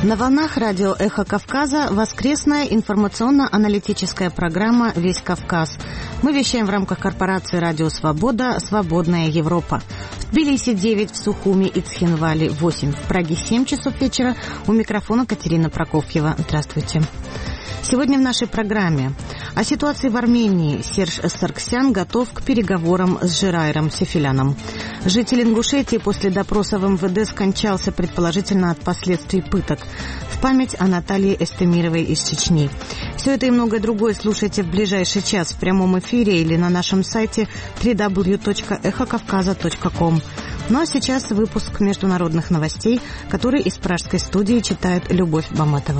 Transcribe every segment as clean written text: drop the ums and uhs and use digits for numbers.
На волнах радио «Эхо Кавказа» воскресная информационно-аналитическая программа «Весь Кавказ». Мы вещаем в рамках корпорации «Радио Свобода. Свободная Европа». В Тбилиси 9, в Сухуми и Цхинвале 8, в Праге 7 часов вечера. У микрофона Катерина Прокофьева. Здравствуйте. Сегодня в нашей программе о ситуации в Армении. Серж Саргсян готов к переговорам с Жирайром Сефиляном. Житель Ингушетии после допроса в МВД скончался, предположительно, от последствий пыток. В память о Наталье Эстемировой из Чечни. Все это и многое другое слушайте в ближайший час в прямом эфире или на нашем сайте www.эхокавказа.ком. Ну а сейчас выпуск международных новостей, который из пражской студии читает Любовь Баматова.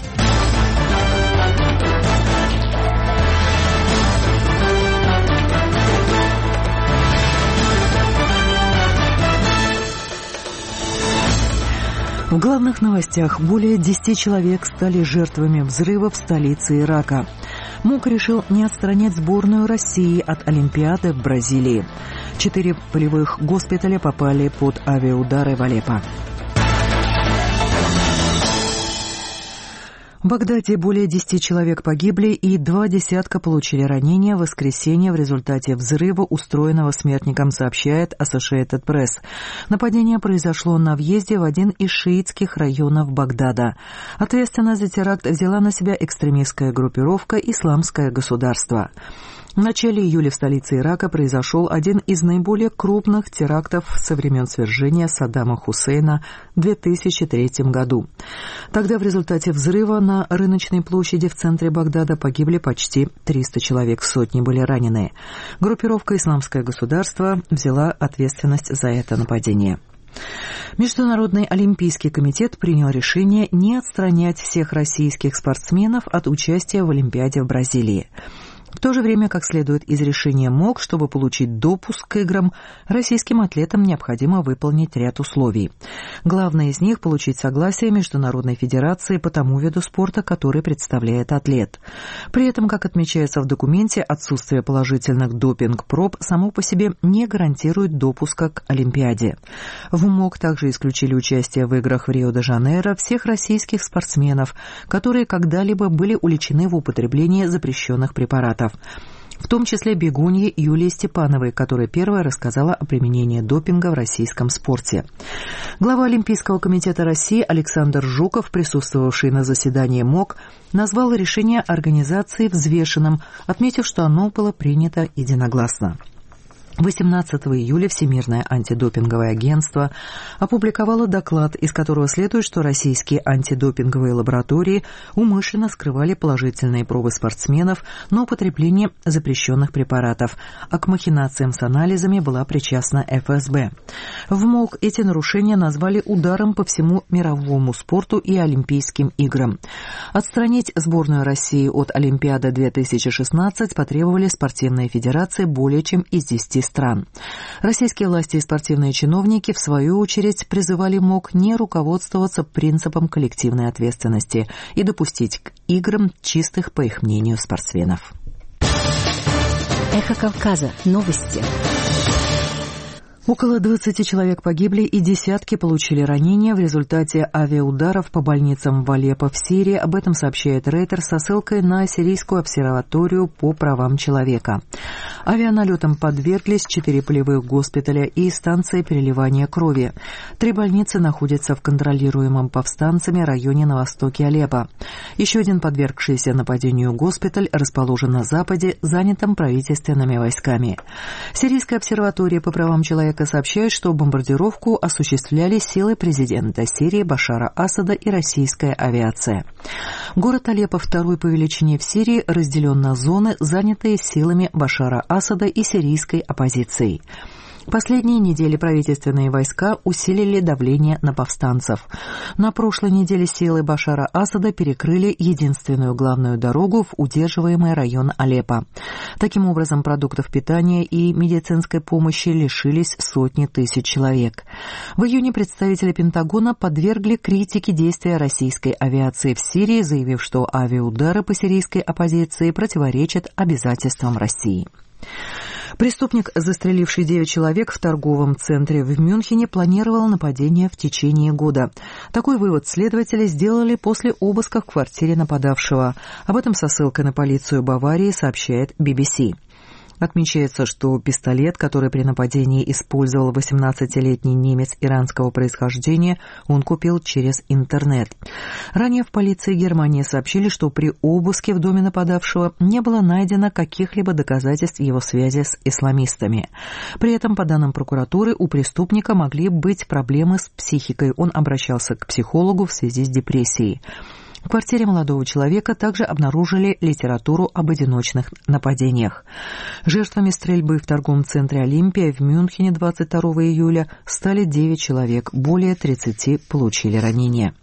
В главных новостях более 10 человек стали жертвами взрыва в столице Ирака. МОК решил не отстранять сборную России от Олимпиады в Бразилии. 4 полевых госпиталя попали под авиаудары в Алеппо. В Багдаде более 10 человек погибли и 2 десятка получили ранения в воскресенье в результате взрыва, устроенного смертником, сообщает Associated Press. Нападение произошло на въезде в один из шиитских районов Багдада. Ответственность за теракт взяла на себя экстремистская группировка «Исламское государство». В начале июля в столице Ирака произошел один из наиболее крупных терактов со времен свержения Саддама Хусейна в 2003 году. Тогда в результате взрыва на рыночной площади в центре Багдада погибли почти 300 человек, сотни были ранены. Группировка «Исламское государство» взяла ответственность за это нападение. Международный олимпийский комитет принял решение не отстранять всех российских спортсменов от участия в Олимпиаде в Бразилии. В то же время, как следует из решения МОК, чтобы получить допуск к играм, российским атлетам необходимо выполнить ряд условий. Главное из них – получить согласие Международной федерации по тому виду спорта, который представляет атлет. При этом, как отмечается в документе, отсутствие положительных допинг-проб само по себе не гарантирует допуска к Олимпиаде. В МОК также исключили участие в играх в Рио-де-Жанейро всех российских спортсменов, которые когда-либо были уличены в употреблении запрещенных препаратов, в том числе бегуньи Юлии Степановой, которая первая рассказала о применении допинга в российском спорте. Глава Олимпийского комитета России Александр Жуков, присутствовавший на заседании МОК, назвал решение организации взвешенным, отметив, что оно было принято единогласно. 18 июля Всемирное антидопинговое агентство опубликовало доклад, из которого следует, что российские антидопинговые лаборатории умышленно скрывали положительные пробы спортсменов на употребление запрещенных препаратов, а к махинациям с анализами была причастна ФСБ. В МОК эти нарушения назвали ударом по всему мировому спорту и Олимпийским играм. Отстранить сборную России от Олимпиады 2016 потребовали спортивные федерации более чем из 10 стран. Российские власти и спортивные чиновники, в свою очередь, призывали МОК не руководствоваться принципом коллективной ответственности и допустить к играм чистых, по их мнению, спортсменов. Эхо Кавказа. Новости. Около 20 человек погибли и десятки получили ранения в результате авиаударов по больницам в Алеппо в Сирии. Об этом сообщает Рейтер со ссылкой на Сирийскую обсерваторию по правам человека. Авианалетам подверглись 4 полевых госпиталя и станция переливания крови. 3 больницы находятся в контролируемом повстанцами районе на востоке Алеппо. Еще один подвергшийся нападению госпиталь расположен на западе, занятым правительственными войсками. Сирийская обсерватория по правам человека сообщает, что бомбардировку осуществляли силы президента Сирии Башара Асада и российская авиация. Город Алеппо, второй по величине в Сирии, разделен на зоны, занятые силами Башара Асада и сирийской оппозицией. Последние недели правительственные войска усилили давление на повстанцев. На прошлой неделе силы Башара Асада перекрыли единственную главную дорогу в удерживаемый район Алеппо. Таким образом, продуктов питания и медицинской помощи лишились сотни тысяч человек. В июне представители Пентагона подвергли критике действия российской авиации в Сирии, заявив, что авиаудары по сирийской оппозиции противоречат обязательствам России. Преступник, застреливший 9 человек в торговом центре в Мюнхене, планировал нападение в течение года. Такой вывод следователи сделали после обыска в квартире нападавшего. Об этом со ссылкой на полицию Баварии сообщает BBC. Отмечается, что пистолет, который при нападении использовал 18-летний немец иранского происхождения, он купил через интернет. Ранее в полиции Германии сообщили, что при обыске в доме нападавшего не было найдено каких-либо доказательств его связи с исламистами. При этом, по данным прокуратуры, у преступника могли быть проблемы с психикой. Он обращался к психологу в связи с депрессией. В квартире молодого человека также обнаружили литературу об одиночных нападениях. Жертвами стрельбы в торговом центре «Олимпия» в Мюнхене 22 июля стали 9 человек, более 30 получили ранения.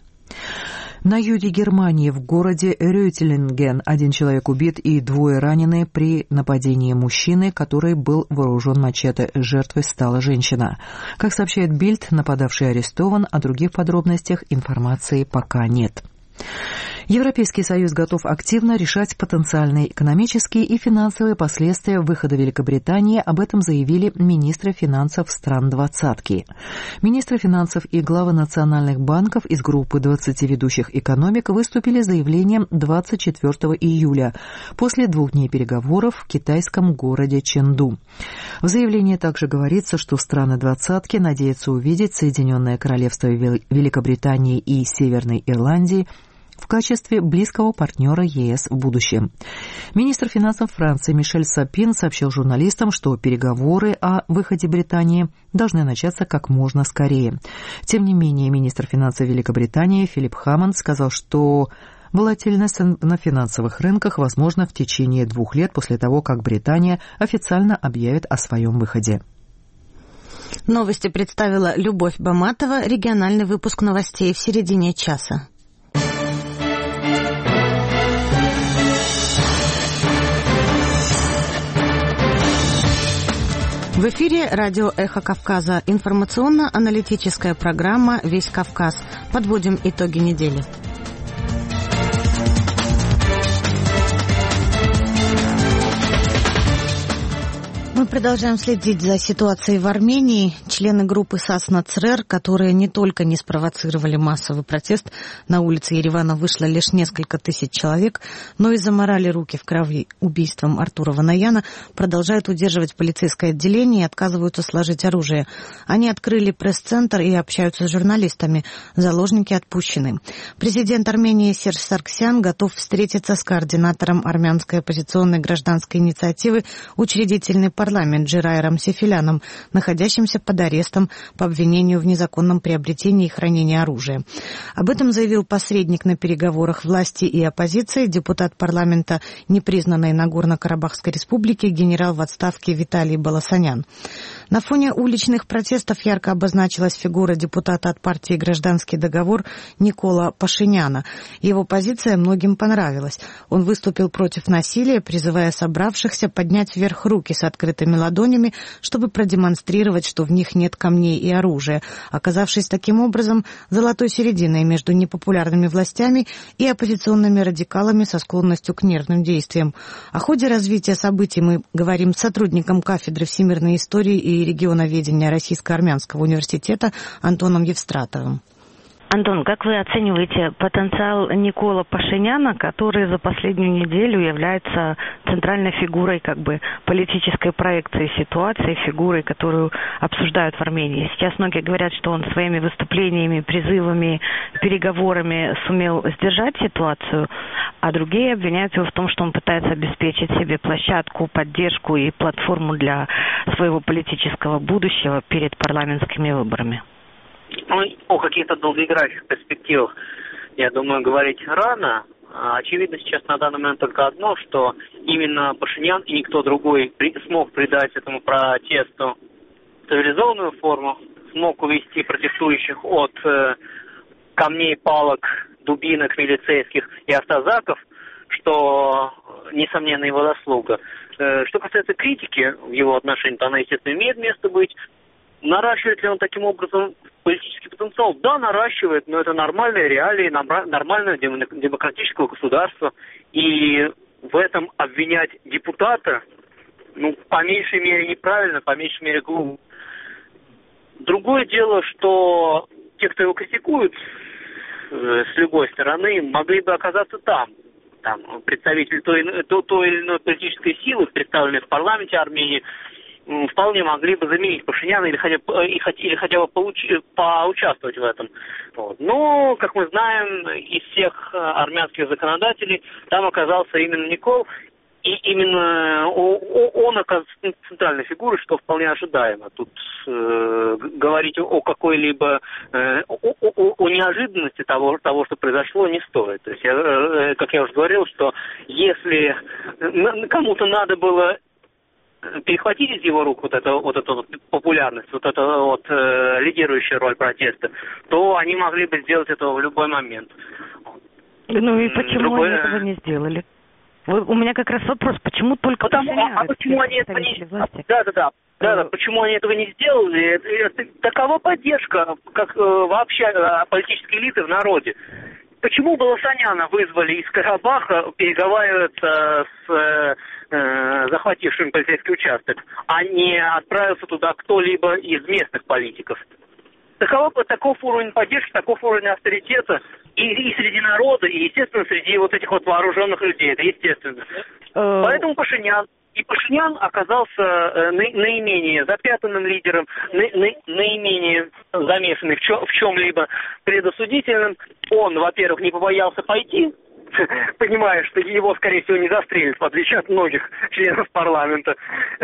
На юге Германии в городе Рюттелинген 1 человек убит и 2 ранены при нападении мужчины, который был вооружен мачете. Жертвой стала женщина. Как сообщает Бильд, нападавший арестован, о других подробностях информации пока нет. Европейский Союз готов активно решать потенциальные экономические и финансовые последствия выхода Великобритании. Об этом заявили министры финансов стран «двадцатки». Министры финансов и главы национальных банков из группы 20 ведущих экономик выступили с заявлением 24 июля после 2 дней переговоров в китайском городе Чэнду. В заявлении также говорится, что страны «двадцатки» надеются увидеть Соединенное Королевство Великобритании и Северной Ирландии в качестве близкого партнера ЕС в будущем. Министр финансов Франции Мишель Сапин сообщил журналистам, что переговоры о выходе Британии должны начаться как можно скорее. Тем не менее, министр финансов Великобритании Филипп Хаммонд сказал, что волатильность на финансовых рынках возможна в течение 2 лет после того, как Британия официально объявит о своем выходе. Новости представила Любовь Баматова. Региональный выпуск новостей в середине часа. В эфире радио «Эхо Кавказа». Информационно-аналитическая программа «Весь Кавказ». Подводим итоги недели. Мы продолжаем следить за ситуацией в Армении. Члены группы САС-НАЦРЭР, которые не только не спровоцировали массовый протест, на улице Еревана вышло лишь несколько тысяч человек, но и заморали руки в крови убийством Артура Ванаяна, продолжают удерживать полицейское отделение и отказываются сложить оружие. Они открыли пресс-центр и общаются с журналистами. Заложники отпущены. Президент Армении Серж Саргсян готов встретиться с координатором армянской оппозиционной гражданской инициативы «Учредительный парламент» Джирайром Сефиляном, находящимся под арестом по обвинению в незаконном приобретении и хранении оружия. Об этом заявил посредник на переговорах власти и оппозиции, депутат парламента непризнанной Нагорно-Карабахской республики, генерал в отставке Виталий Баласанян. На фоне уличных протестов ярко обозначилась фигура депутата от партии «Гражданский договор» Никола Пашиняна. Его позиция многим понравилась. Он выступил против насилия, призывая собравшихся поднять вверх руки с открытыми ладонями, чтобы продемонстрировать, что в них нет камней и оружия, оказавшись таким образом золотой серединой между непопулярными властями и оппозиционными радикалами со склонностью к нервным действиям. О ходе развития событий мы говорим с сотрудником кафедры всемирной истории и регионоведения Российско-Армянского университета Антоном Евстратовым. Антон, как вы оцениваете потенциал Никола Пашиняна, который за последнюю неделю является центральной фигурой политической проекции ситуации, фигурой, которую обсуждают в Армении? Сейчас многие говорят, что он своими выступлениями, призывами, переговорами сумел сдержать ситуацию, а другие обвиняют его в том, что он пытается обеспечить себе площадку, поддержку и платформу для своего политического будущего перед парламентскими выборами. О каких-то долгоиграющих перспективах, я думаю, говорить рано. Очевидно сейчас на данный момент только одно, что именно Пашинян и никто другой смог придать этому протесту цивилизованную форму, смог увести протестующих от камней, палок, дубинок милицейских и автозаков, что, несомненно, его заслуга. Что касается критики в его отношении, то она, естественно, имеет место быть. Наращивает ли он таким образом политический потенциал? Да, наращивает, но это нормальные реалии, нормальное демократическое государство. И в этом обвинять депутата по меньшей мере неправильно, по меньшей мере глупо. Другое дело, что те, кто его критикуют с любой стороны, могли бы оказаться там представители той или иной политической силы, представленные в парламенте Армении, вполне могли бы заменить Пашиняна или хотя бы поучаствовать в этом. Вот. Но, как мы знаем, из всех армянских законодателей там оказался именно Никол, и именно он оказался центральной фигурой, что вполне ожидаемо. Тут говорить о какой-либо о неожиданности того, что произошло, не стоит. То есть, как я уже говорил, что если кому-то надо было перехватить из его рук вот эту популярность, лидирующая роль протеста, то они могли бы сделать это в любой момент. И почему они этого не сделали? У меня как раз вопрос, почему только почему они этого не сделали? Да, почему они этого не сделали? Такова поддержка, как вообще политической элиты в народе. Почему Баласаняна вызвали из Карабаха переговариваться с захватившим полицейский участок, а не отправился туда кто-либо из местных политиков? Таков уровень поддержки, таков уровень авторитета и среди народа, и, естественно, среди вот этих вот вооруженных людей. Это естественно. Поэтому Пашинян оказался наименее запятнанным лидером, наименее замешанный в чем-либо предосудительным. Он, во-первых, не побоялся пойти, понимая, что его, скорее всего, не застрелят, в отличие от многих членов парламента.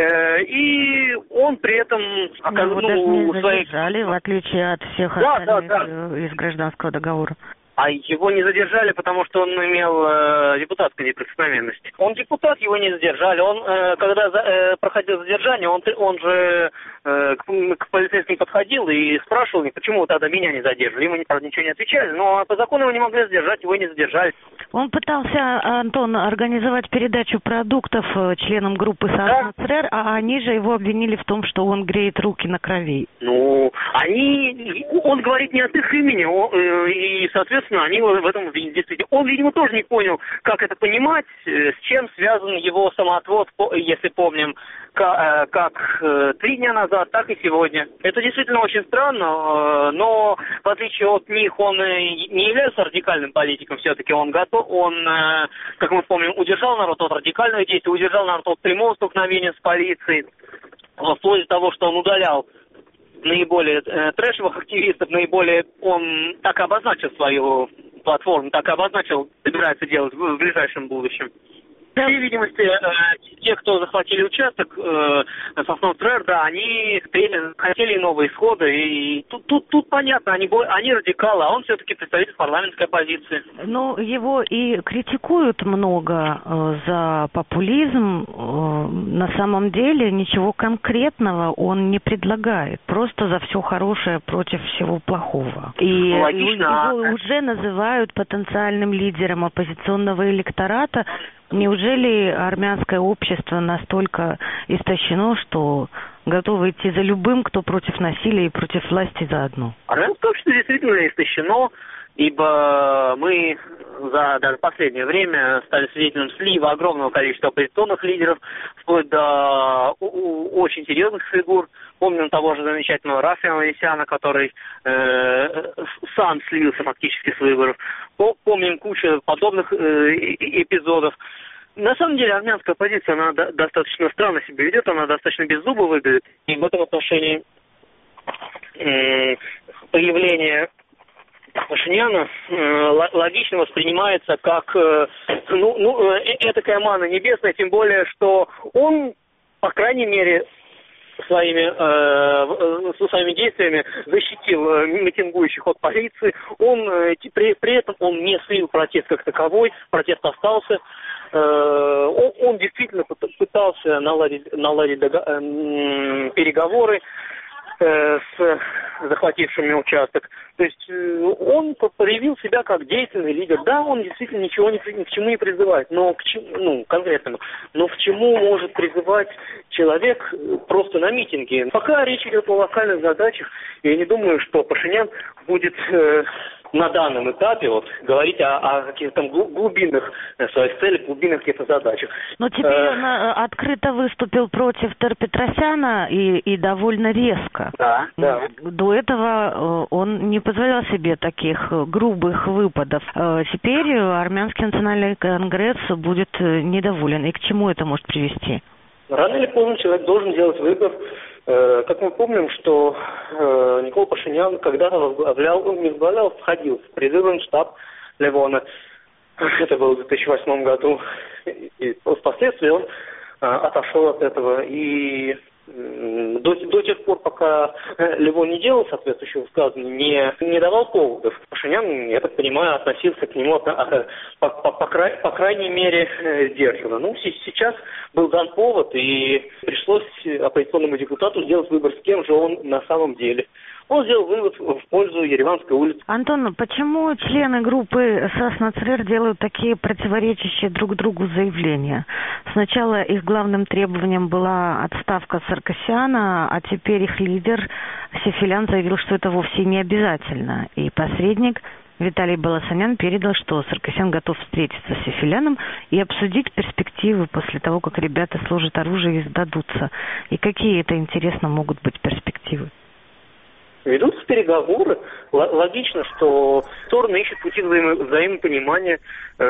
И он при этом оказал свои... задержали, в отличие от всех остальных из гражданского договора. А его не задержали, потому что он имел депутатскую неприкосновенность. Он депутат, его не задержали. Он, когда проходил задержание, он же к полицейским подходил и спрашивал, почему тогда меня не задерживали. Ему, правда, ничего не отвечали, но по закону его не могли задержать, его не задержали. Он пытался, Антон, организовать передачу продуктов членам группы Саатна ЦРР, а они же его обвинили в том, что он греет руки на крови. Он говорит не от их имени, и, соответственно, они в этом действительно... Он, видимо, тоже не понял, как это понимать, с чем связан его самоотвод, если помним, как 3 дня назад, так и сегодня. Это действительно очень странно, но в отличие от них он не является радикальным политиком, все-таки он готов, как мы помним, удержал народ от радикальных действий, удержал народ от прямого столкновения с полицией, вплоть до того, что он удалял наиболее трэшевых активистов, он так обозначил свою платформу, так обозначил, собирается делать в ближайшем будущем. По всей видимости, те, кто захватили участок Соснового ЦРР, они хотели новые исходы, и тут понятно, они радикалы, а он все-таки представитель парламентской оппозиции. Его и критикуют много за популизм. На самом деле ничего конкретного он не предлагает, просто за все хорошее против всего плохого. И его уже называют потенциальным лидером оппозиционного электората. Неужели армянское общество настолько истощено, что готово идти за любым, кто против насилия и против власти заодно? Армянское общество действительно истощено, ибо мы за даже последнее время стали свидетелем слива огромного количества оппозиционных лидеров, вплоть до очень серьезных фигур. Помним того же замечательного Рафима Аванесяна, который сам слился фактически с выборов. Помним кучу подобных эпизодов. На самом деле армянская оппозиция, она достаточно странно себя ведет, она достаточно беззубо выглядит. И в этом отношении появление Пашиняна логично воспринимается как этакая манна небесная, тем более, что он, по крайней мере, своими действиями защитил митингующих от полиции. При этом он не слил протест как таковой, протест остался. Он действительно пытался наладить переговоры с захватившими участок. То есть он проявил себя как деятельный лидер. Да, он действительно ни к чему не призывает, но к чему, конкретному. Но к чему может призывать человек просто на митинге? Пока речь идет о локальных задачах, я не думаю, что Пашинян будет на данном этапе говорить о каких-то там глубинных своих целях, глубинных каких-то задачах. Но теперь он открыто выступил против Тер-Петросяна и довольно резко. Да. До этого он не позволял себе таких грубых выпадов. Теперь Армянский национальный конгресс будет недоволен. И к чему это может привести? Рано или поздно человек должен делать выбор. Как мы помним, что Никола Пашинян когда-то входил в предвыборный штаб Левона. Это было в 2008 году. И впоследствии он отошел от этого. И до тех пор, пока Левон не делал соответствующего высказывания, не давал поводов, Пашинян, я так понимаю, относился к нему по крайней мере сдержанно. Сейчас был дан повод, и пришлось оппозиционному депутату сделать выбор, с кем же он на самом деле. Он сделал вывод в пользу Ереванской улицы. Антон, почему члены группы САС НЦР делают такие противоречащие друг другу заявления? Сначала их главным требованием была отставка Саркисяна, а теперь их лидер Сефилян заявил, что это вовсе не обязательно. И посредник Виталий Баласанян передал, что Саркисян готов встретиться с Сефиляном и обсудить перспективы после того, как ребята сложат оружие и сдадутся. И какие это, интересно, могут быть перспективы? Ведутся переговоры. Логично, что стороны ищут пути взаимопонимания.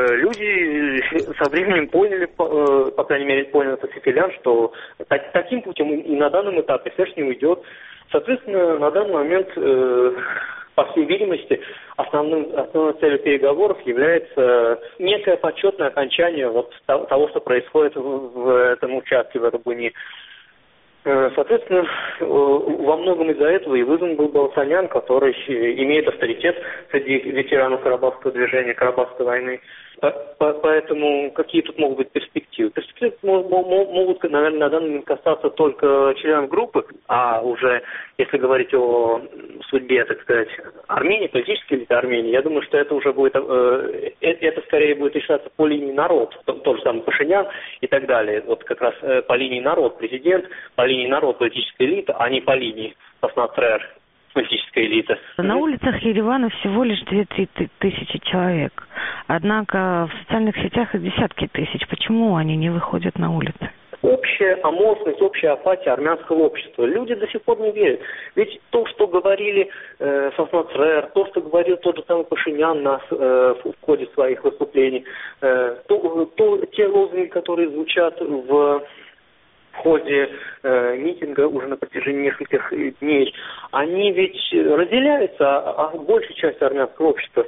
Люди со временем поняли, по крайней мере, понял это Сефилян, что таким путем и на данном этапе СЭШ не уйдет. Соответственно, на данный момент, по всей видимости, основной целью переговоров является некое почетное окончание того, что происходит в этом участке, в Арабуне. Соответственно, во многом из-за этого и вызван был Баласанян, который имеет авторитет среди ветеранов Карабахского движения, Карабахской войны. Поэтому какие тут могут быть перспективы? Перспективы могут, наверное, на данный момент касаться только членов группы, а уже, если говорить о судьбе, так сказать, Армении, политической элиты Армении, я думаю, что это уже будет, это скорее будет решаться по линии народ, тот же самый Пашинян и так далее. Вот как раз по линии народ президент, по линии народ политическая элита, а не по линии САС-НЦР. Политическая элита. На улицах Еревана всего лишь 2-3 тысячи человек. Однако в социальных сетях их десятки тысяч. Почему они не выходят на улицы? Общая аморфность, общая апатия армянского общества. Люди до сих пор не верят. Ведь то, что говорили САС-НЦР, то, что говорил тот же самый Пашинян в ходе своих выступлений, те лозунги, которые звучат в ходе митинга уже на протяжении нескольких дней, они ведь разделяются большей частью армянского общества.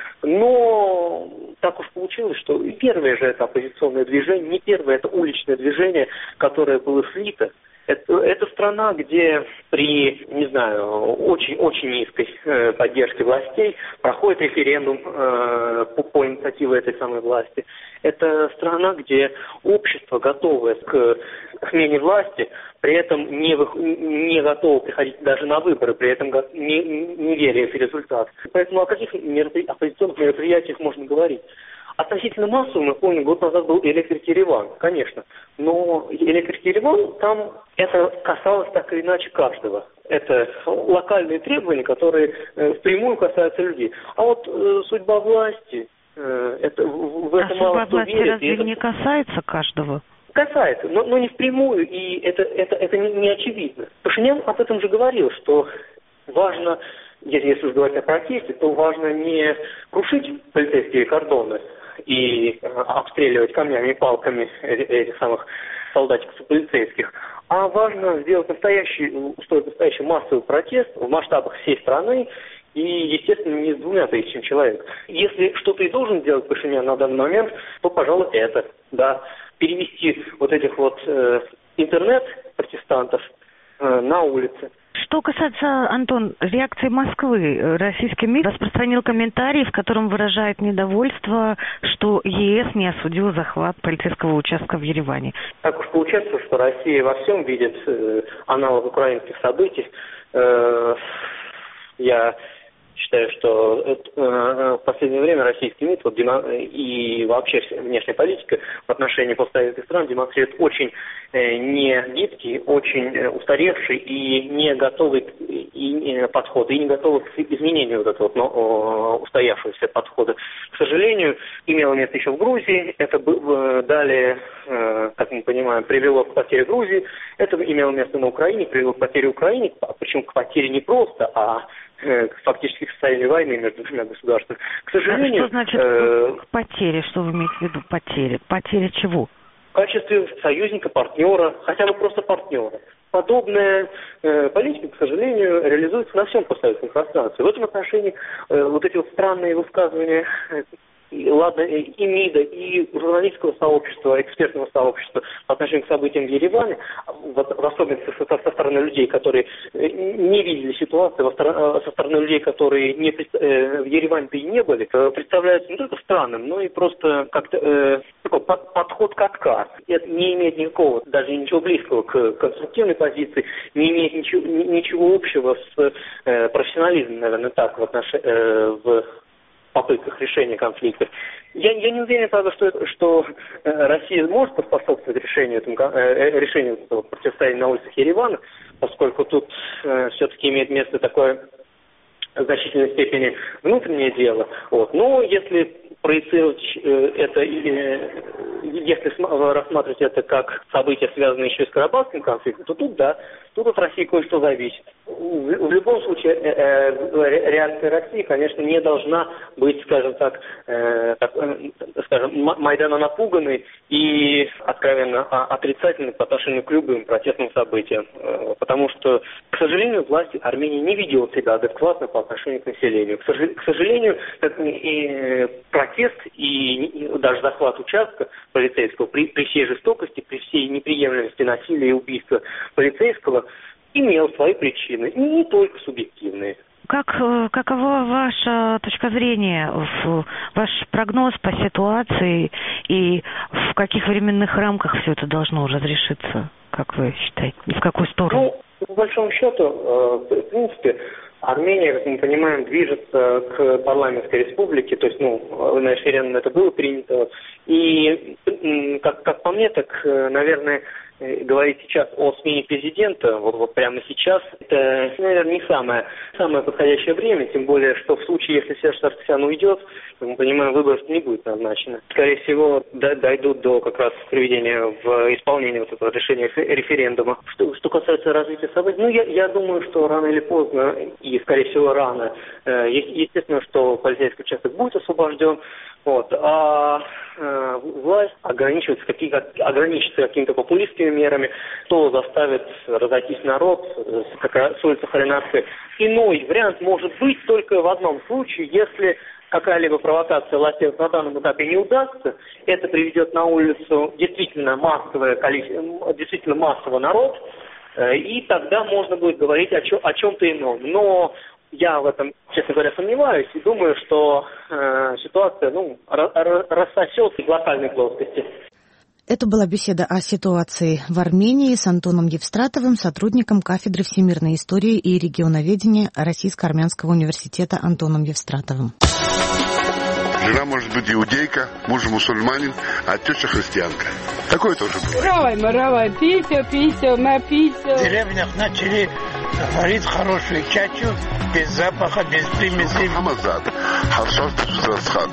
Но так уж получилось, что и первое же это оппозиционное движение, не первое это уличное движение, которое было слито. Это страна, где при, не знаю, очень низкой поддержке властей проходит референдум по инициативе этой самой власти. Это страна, где общество, готовое к смене власти, при этом не готово приходить даже на выборы, при этом не веря в результат. Поэтому о каких оппозиционных мероприятиях можно говорить? Относительно массово, мы помним, год назад был Электрик Ереван, конечно. Но Электрик Ереван, там это касалось так или иначе каждого. Это локальные требования, которые впрямую касаются людей. А вот судьба власти, это в этом мало кто верит. Судьба власти разве не касается каждого? Касается, но не впрямую, и это не очевидно. Пашинян об этом же говорил, что важно, если уж говорить о протесте, то важно не крушить полицейские кордоны и обстреливать камнями и палками этих самых солдатиков и полицейских, а важно устроить настоящий массовый протест в масштабах всей страны и, естественно, не с 2000 человек. Если что-то и должен делать Пашинян на данный момент, то, пожалуй, это, да, перевести вот этих вот интернет-протестантов на улицы. Что касается, Антон, реакции Москвы, российский МИД распространил комментарий, в котором выражает недовольство, что ЕС не осудил захват полицейского участка в Ереване. Так уж получается, что Россия во всем видит аналог украинских событий. Я Считаю, что в последнее время российский МИД и вообще внешняя политика в отношении постсоветских стран демонстрирует очень не гибкий, очень устаревший и не готовый подход, и не готовый к изменению вот этого устоявшегося подхода. К сожалению, имело место еще в Грузии, это далее, как мы понимаем, привело к потере Грузии, это имело место на Украине, привело к потере Украины, причем к потере не просто, а фактически к состоянию войны между двумя государствами. К сожалению... Что значит потери? Что вы имеете в виду потери? Потери чего? В качестве союзника, партнера, хотя бы просто партнера. Подобная политика, к сожалению, реализуется на всем постсоветском пространстве. В этом отношении вот эти вот странные высказывания и МИДа, и журналистского сообщества, экспертного сообщества по отношению к событиям в Ереване, в особенности со стороны людей, которые не видели ситуацию, со стороны людей, которые в Ереване-то и не были, представляются не только странным, но и просто как-то такой подход к отказ. Это не имеет никакого, даже ничего близкого к конструктивной позиции, не имеет ничего общего с профессионализмом, наверное, так, в попытках решения конфликтов. Я не уверен, правда, что Россия может поспособствовать решению этого противостояния на улицах Еревана, поскольку тут все-таки имеет место такое в значительной степени внутреннее дело. Но если проецировать это, если рассматривать это как событие, связанное еще и с Карабахским конфликтом, то тут от России кое-что зависит. В любом случае, реакция России, конечно, не должна быть, скажем так, Майдана напуганной и откровенно отрицательной по отношению к любым протестным событиям. Потому что, к сожалению, власть Армении не ведет себя адекватно по отношению к населению. К сожалению, протест и даже захват участка полицейского при всей жестокости, при всей неприемлемости насилия и убийства полицейского имел свои причины, и не только субъективные. Какова ваша точка зрения, ваш прогноз по ситуации и в каких временных рамках все это должно уже разрешиться, как вы считаете, и в какую сторону? По большому счету, в принципе, Армения, как мы понимаем, движется к парламентской республике, то есть, на референдуме это было принято. И, как по мне, так, наверное, говорить сейчас о смене президента, вот прямо сейчас, это, наверное, не самое подходящее время, тем более, что в случае, если Серж Саркисян уйдет, как мы понимаем, выборов не будет назначено. Скорее всего, дойдут до как раз приведения в исполнение вот этого решения референдума. Что касается развития событий, я думаю, что рано или поздно, и, скорее всего, рано, естественно, что полицейский участок будет освобожден, а власть ограничится какими-то популистскими мерами, что заставит разойтись народ с улицы Харинатской. Иной вариант может быть только в одном случае, если какая-либо провокация властей на данном этапе не удастся, это приведет на улицу действительно массовый народ, и тогда можно будет говорить о чем-то ином. Но я в этом, честно говоря, сомневаюсь и думаю, что ситуация рассосется в локальной плоскости. Это была беседа о ситуации в Армении с Антоном Евстратовым, сотрудником кафедры всемирной истории и регионоведения Российско-Армянского университета Антоном Евстратовым. Жена может быть иудейка, муж мусульманин, а теща христианка. Такое тоже бывает. Равай, пися, напися. В деревнях начали варить хорошую чачу, без запаха, без примесей. Хамазад, харшот Цусрасхан.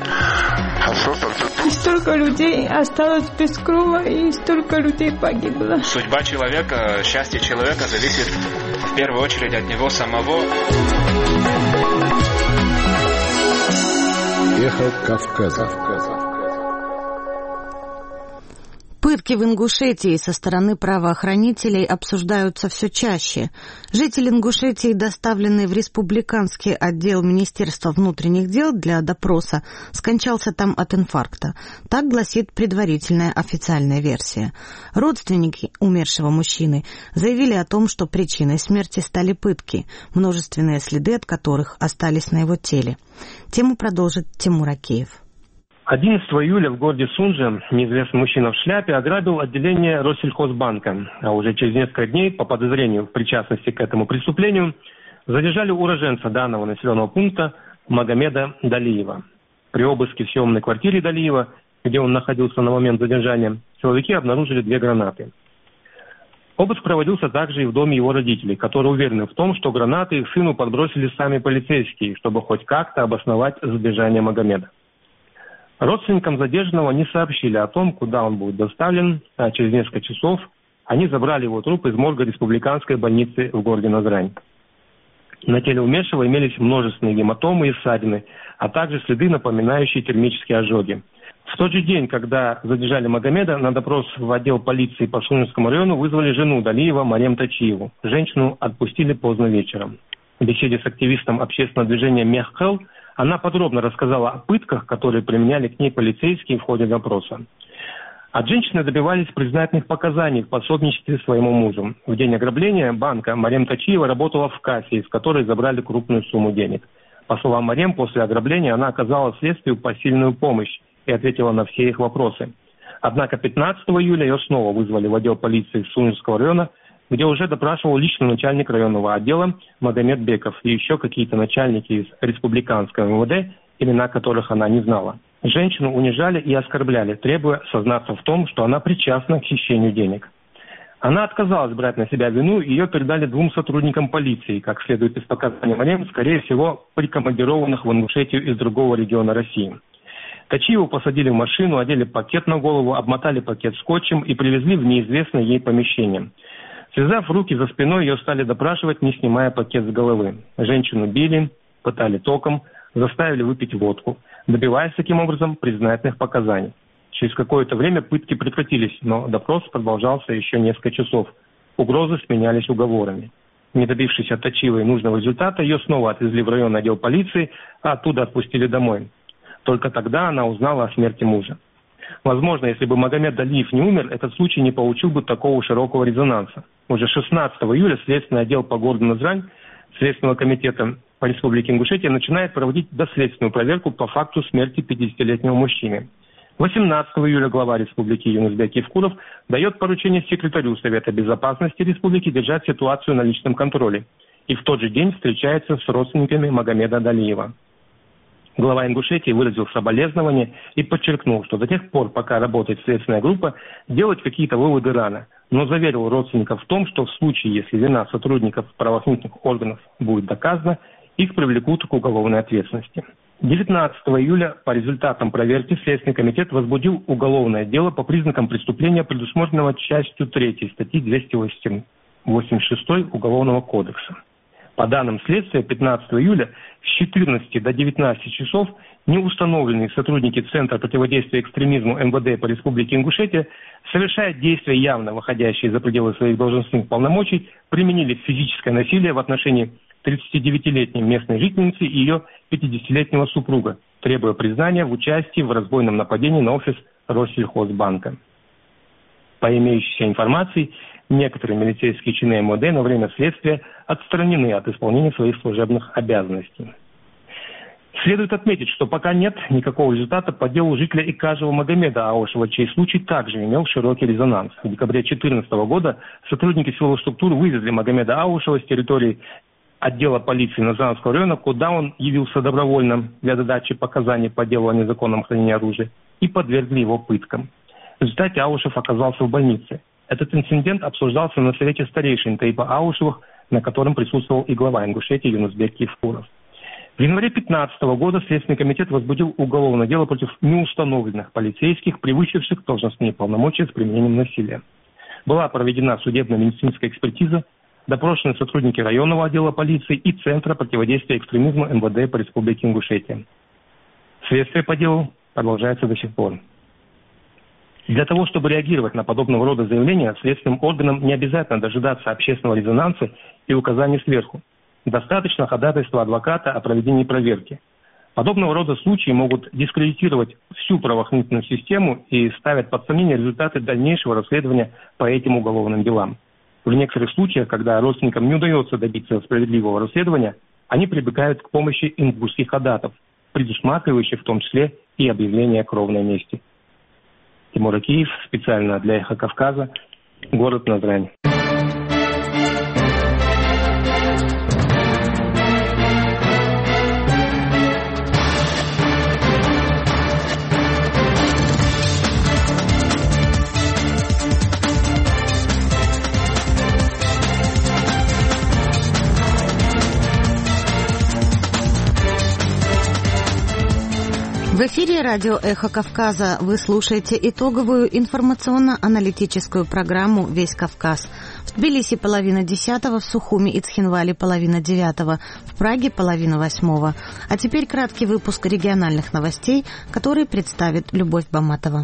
И столько людей осталось без крова, и столько людей погибло. Судьба человека, счастье человека зависит в первую очередь от него самого. Эхо Кавказа. Пытки в Ингушетии со стороны правоохранителей обсуждаются все чаще. Житель Ингушетии, доставленный в республиканский отдел Министерства внутренних дел для допроса, скончался там от инфаркта. Так гласит предварительная официальная версия. Родственники умершего мужчины заявили о том, что причиной смерти стали пытки, множественные следы от которых остались на его теле. Тему продолжит Тимур Акеев. 11 июля в городе Сунжа неизвестный мужчина в шляпе ограбил отделение Россельхозбанка. А уже через несколько дней, по подозрению в причастности к этому преступлению, задержали уроженца данного населенного пункта Магомеда Далиева. При обыске в съемной квартире Далиева, где он находился на момент задержания, силовики обнаружили 2 гранаты. Обыск проводился также и в доме его родителей, которые уверены в том, что гранаты их сыну подбросили сами полицейские, чтобы хоть как-то обосновать задержание Магомеда. Родственникам задержанного не сообщили о том, куда он будет доставлен, а через несколько часов они забрали его труп из морга республиканской больницы в городе Назрань. На теле умершего имелись множественные гематомы и ссадины, а также следы, напоминающие термические ожоги. В тот же день, когда задержали Магомеда, на допрос в отдел полиции по Шунинскому району вызвали жену Далиева Марем Тачиеву. Женщину отпустили поздно вечером. В беседе с активистом общественного движения Меххел она подробно рассказала о пытках, которые применяли к ней полицейские в ходе допроса. От женщины добивались признательных показаний в пособничестве своему мужу. В день ограбления банка Марем Тачиева работала в кассе, из которой забрали крупную сумму денег. По словам Марем, после ограбления она оказала следствию посильную помощь и ответила на все их вопросы. Однако 15 июля ее снова вызвали в отдел полиции Сунинского района, где уже допрашивал лично начальник районного отдела Магомед Беков и еще какие-то начальники из республиканского МВД, имена которых она не знала. Женщину унижали и оскорбляли, требуя сознаться в том, что она причастна к хищению денег. Она отказалась брать на себя вину, и ее передали 2 сотрудникам полиции, как следует из показаний Марем, скорее всего, прикомандированных в Ингушетию из другого региона России. Тачиеву посадили в машину, одели пакет на голову, обмотали пакет скотчем и привезли в неизвестное ей помещение. Связав руки за спиной, ее стали допрашивать, не снимая пакет с головы. Женщину били, пытали током, заставили выпить водку, добиваясь таким образом признательных показаний. Через какое-то время пытки прекратились, но допрос продолжался еще несколько часов. Угрозы сменялись уговорами. Не добившись от Тачиевой нужного результата, ее снова отвезли в районный отдел полиции, а оттуда отпустили домой. Только тогда она узнала о смерти мужа. Возможно, если бы Магомед Далиев не умер, этот случай не получил бы такого широкого резонанса. Уже 16 июля Следственный отдел по городу Назрань Следственного комитета по Республике Ингушетия начинает проводить доследственную проверку по факту смерти 50-летнего мужчины. 18 июля глава Республики Юнусбек Евкуров дает поручение секретарю Совета Безопасности Республики держать ситуацию на личном контроле. И в тот же день встречается с родственниками Магомеда Далиева. Глава Ингушетии выразил соболезнования и подчеркнул, что до тех пор, пока работает следственная группа, делать какие-то выводы рано, но заверил родственников в том, что в случае, если вина сотрудников правоохранительных органов будет доказана, их привлекут к уголовной ответственности. 19 июля по результатам проверки Следственный комитет возбудил уголовное дело по признакам преступления, предусмотренного частью 3 статьи 286 Уголовного кодекса. По данным следствия, 15 июля с 14 до 19 часов неустановленные сотрудники Центра противодействия экстремизму МВД по Республике Ингушетия, совершая действия, явно выходящие за пределы своих должностных полномочий, применили физическое насилие в отношении 39-летней местной жительницы и ее 50-летнего супруга, требуя признания в участии в разбойном нападении на офис Россельхозбанка. По имеющейся информации, некоторые милицейские чины МВД на время следствия отстранены от исполнения своих служебных обязанностей. Следует отметить, что пока нет никакого результата по делу жителя Икажева Магомеда Аушева, чей случай также имел широкий резонанс. В декабре 2014 года сотрудники силовых структур вывезли Магомеда Аушева с территории отдела полиции Назранского района, куда он явился добровольно для дачи показаний по делу о незаконном хранении оружия, и подвергли его пыткам. В результате Аушев оказался в больнице. Этот инцидент обсуждался на совете старейшин Таипа Аушевых, на котором присутствовал и глава Ингушетии Юнусбек Евкуров. В январе 2015 года Следственный комитет возбудил уголовное дело против неустановленных полицейских, превысивших должностные полномочия с применением насилия. Была проведена судебно-медицинская экспертиза, допрошены сотрудники районного отдела полиции и Центра противодействия экстремизму МВД по Республике Ингушетия. Следствие по делу продолжается до сих пор. Для того, чтобы реагировать на подобного рода заявления, следственным органам не обязательно дожидаться общественного резонанса и указаний сверху. Достаточно ходатайства адвоката о проведении проверки. Подобного рода случаи могут дискредитировать всю правоохранительную систему и ставят под сомнение результаты дальнейшего расследования по этим уголовным делам. В некоторых случаях, когда родственникам не удается добиться справедливого расследования, они прибегают к помощи ингушских ходатов, предусматривающих в том числе и объявление кровной мести. Тимур Акиев, специально для «Эхо Кавказа», город Назрань. В эфире радио «Эхо Кавказа». Вы слушаете итоговую информационно-аналитическую программу «Весь Кавказ». В Тбилиси 9:30, в Сухуми и Цхинвале 9:30, в Праге 7:30. А теперь краткий выпуск региональных новостей, который представит Любовь Баматова.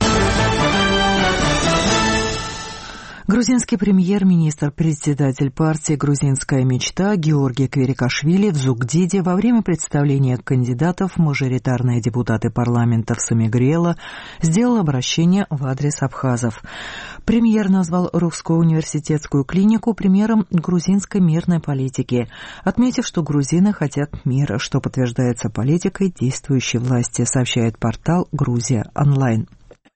Грузинский премьер-министр, председатель партии «Грузинская мечта» Георгий Кверикашвили в Зугдиде во время представления кандидатов в мажоритарные депутаты парламента в Самигрела сделал обращение в адрес абхазов. Премьер назвал Русскую университетскую клинику примером грузинской мирной политики, отметив, что грузины хотят мира, что подтверждается политикой действующей власти, сообщает портал «Грузия онлайн».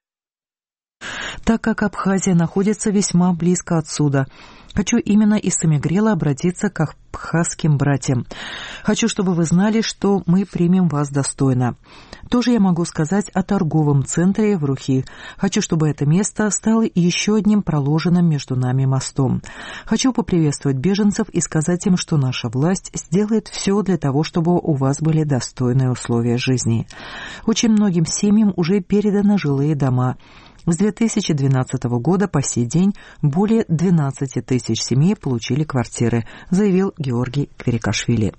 Так как Абхазия находится весьма близко отсюда, хочу именно из Самигрела обратиться к абхазским братьям. Хочу, чтобы вы знали, что мы примем вас достойно. Тоже я могу сказать о торговом центре в Рухи. Хочу, чтобы это место стало еще одним проложенным между нами мостом. Хочу поприветствовать беженцев и сказать им, что наша власть сделает все для того, чтобы у вас были достойные условия жизни. Очень многим семьям уже переданы жилые дома. С 2012 года по сей день более 12 тысяч семей получили квартиры, заявил Георгий Кверикашвили.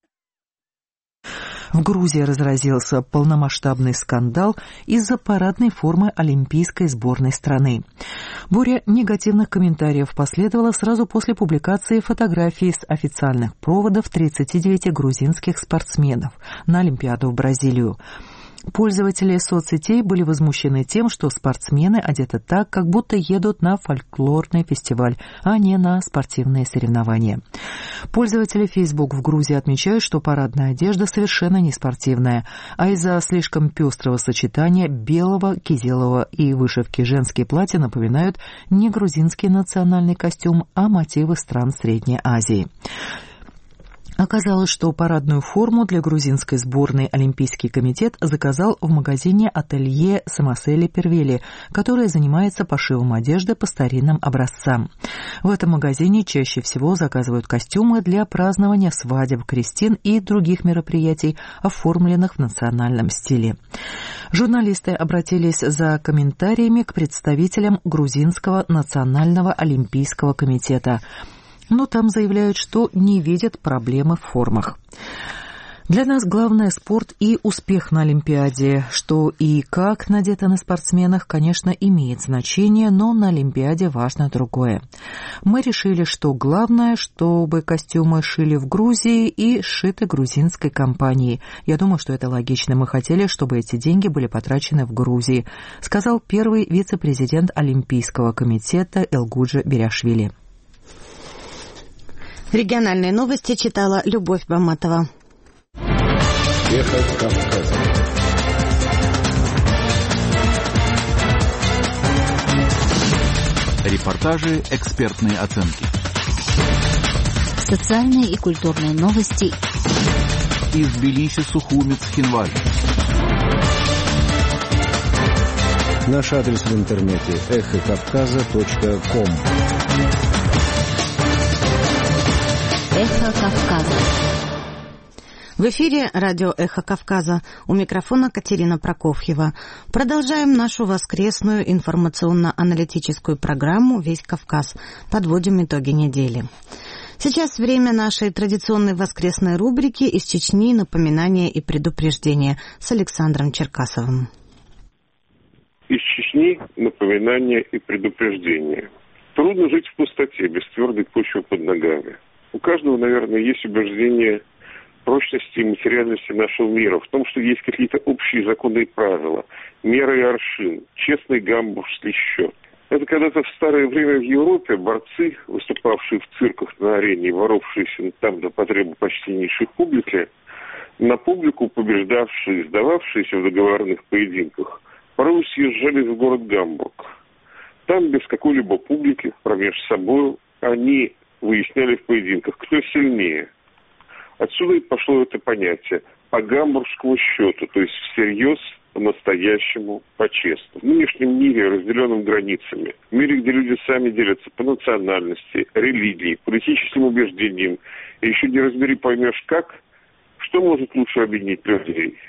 В Грузии разразился полномасштабный скандал из-за парадной формы олимпийской сборной страны. Буря негативных комментариев последовала сразу после публикации фотографий с официальных проводов 39 грузинских спортсменов на Олимпиаду в Бразилию. Пользователи соцсетей были возмущены тем, что спортсмены одеты так, как будто едут на фольклорный фестиваль, а не на спортивные соревнования. Пользователи Facebook в Грузии отмечают, что парадная одежда совершенно не спортивная, а из-за слишком пестрого сочетания белого, кизилового и вышивки женские платья напоминают не грузинский национальный костюм, а мотивы стран Средней Азии. Оказалось, что парадную форму для грузинской сборной Олимпийский комитет заказал в магазине ателье Самасели Первели, которое занимается пошивом одежды по старинным образцам. В этом магазине чаще всего заказывают костюмы для празднования свадеб, крестин и других мероприятий, оформленных в национальном стиле. Журналисты обратились за комментариями к представителям Грузинского национального олимпийского комитета, но там заявляют, что не видят проблемы в формах. Для нас главное спорт и успех на Олимпиаде. Что и как надето на спортсменах, конечно, имеет значение, но на Олимпиаде важно другое. Мы решили, что главное, чтобы костюмы шили в Грузии и сшиты грузинской компанией. Я думаю, что это логично. Мы хотели, чтобы эти деньги были потрачены в Грузии, сказал первый вице-президент Олимпийского комитета Элгуджи Беряшвили. Региональные новости читала Любовь Баматова. Эхо Кавказа. Репортажи, экспертные оценки. Социальные и культурные новости. Из Тбилиси, Сухуми, Цхинваль. Наш адрес в интернете эхокавказа.ком. Эхо Кавказа. В эфире радио «Эхо Кавказа». У микрофона Катерина Прокофьева. Продолжаем нашу воскресную информационно-аналитическую программу «Весь Кавказ». Подводим итоги недели. Сейчас время нашей традиционной воскресной рубрики «Из Чечни. Напоминания и предупреждения» с Александром Черкасовым. Из Чечни напоминания и предупреждения. Трудно жить в пустоте, без твердой почвы под ногами. У каждого, наверное, есть убеждение прочности и материальности нашего мира, в том, что есть какие-то общие законы и правила, меры и аршин, честный гамбургский счет. Это когда-то в старое время в Европе борцы, выступавшие в цирках на арене и боровшиеся там до потребы почтеннейшей публики, на публику побеждавшие и сдававшиеся в договорных поединках, порой съезжались в город Гамбург. Там без какой-либо публики, промеж собой, они выясняли в поединках, кто сильнее. Отсюда и пошло это понятие по гамбургскому счету, то есть всерьез, по-настоящему, по-честному. В нынешнем мире, разделенном границами, в мире, где люди сами делятся по национальности, религии, политическим убеждениям, и еще не разбери, поймешь как, что может лучше объединить людей.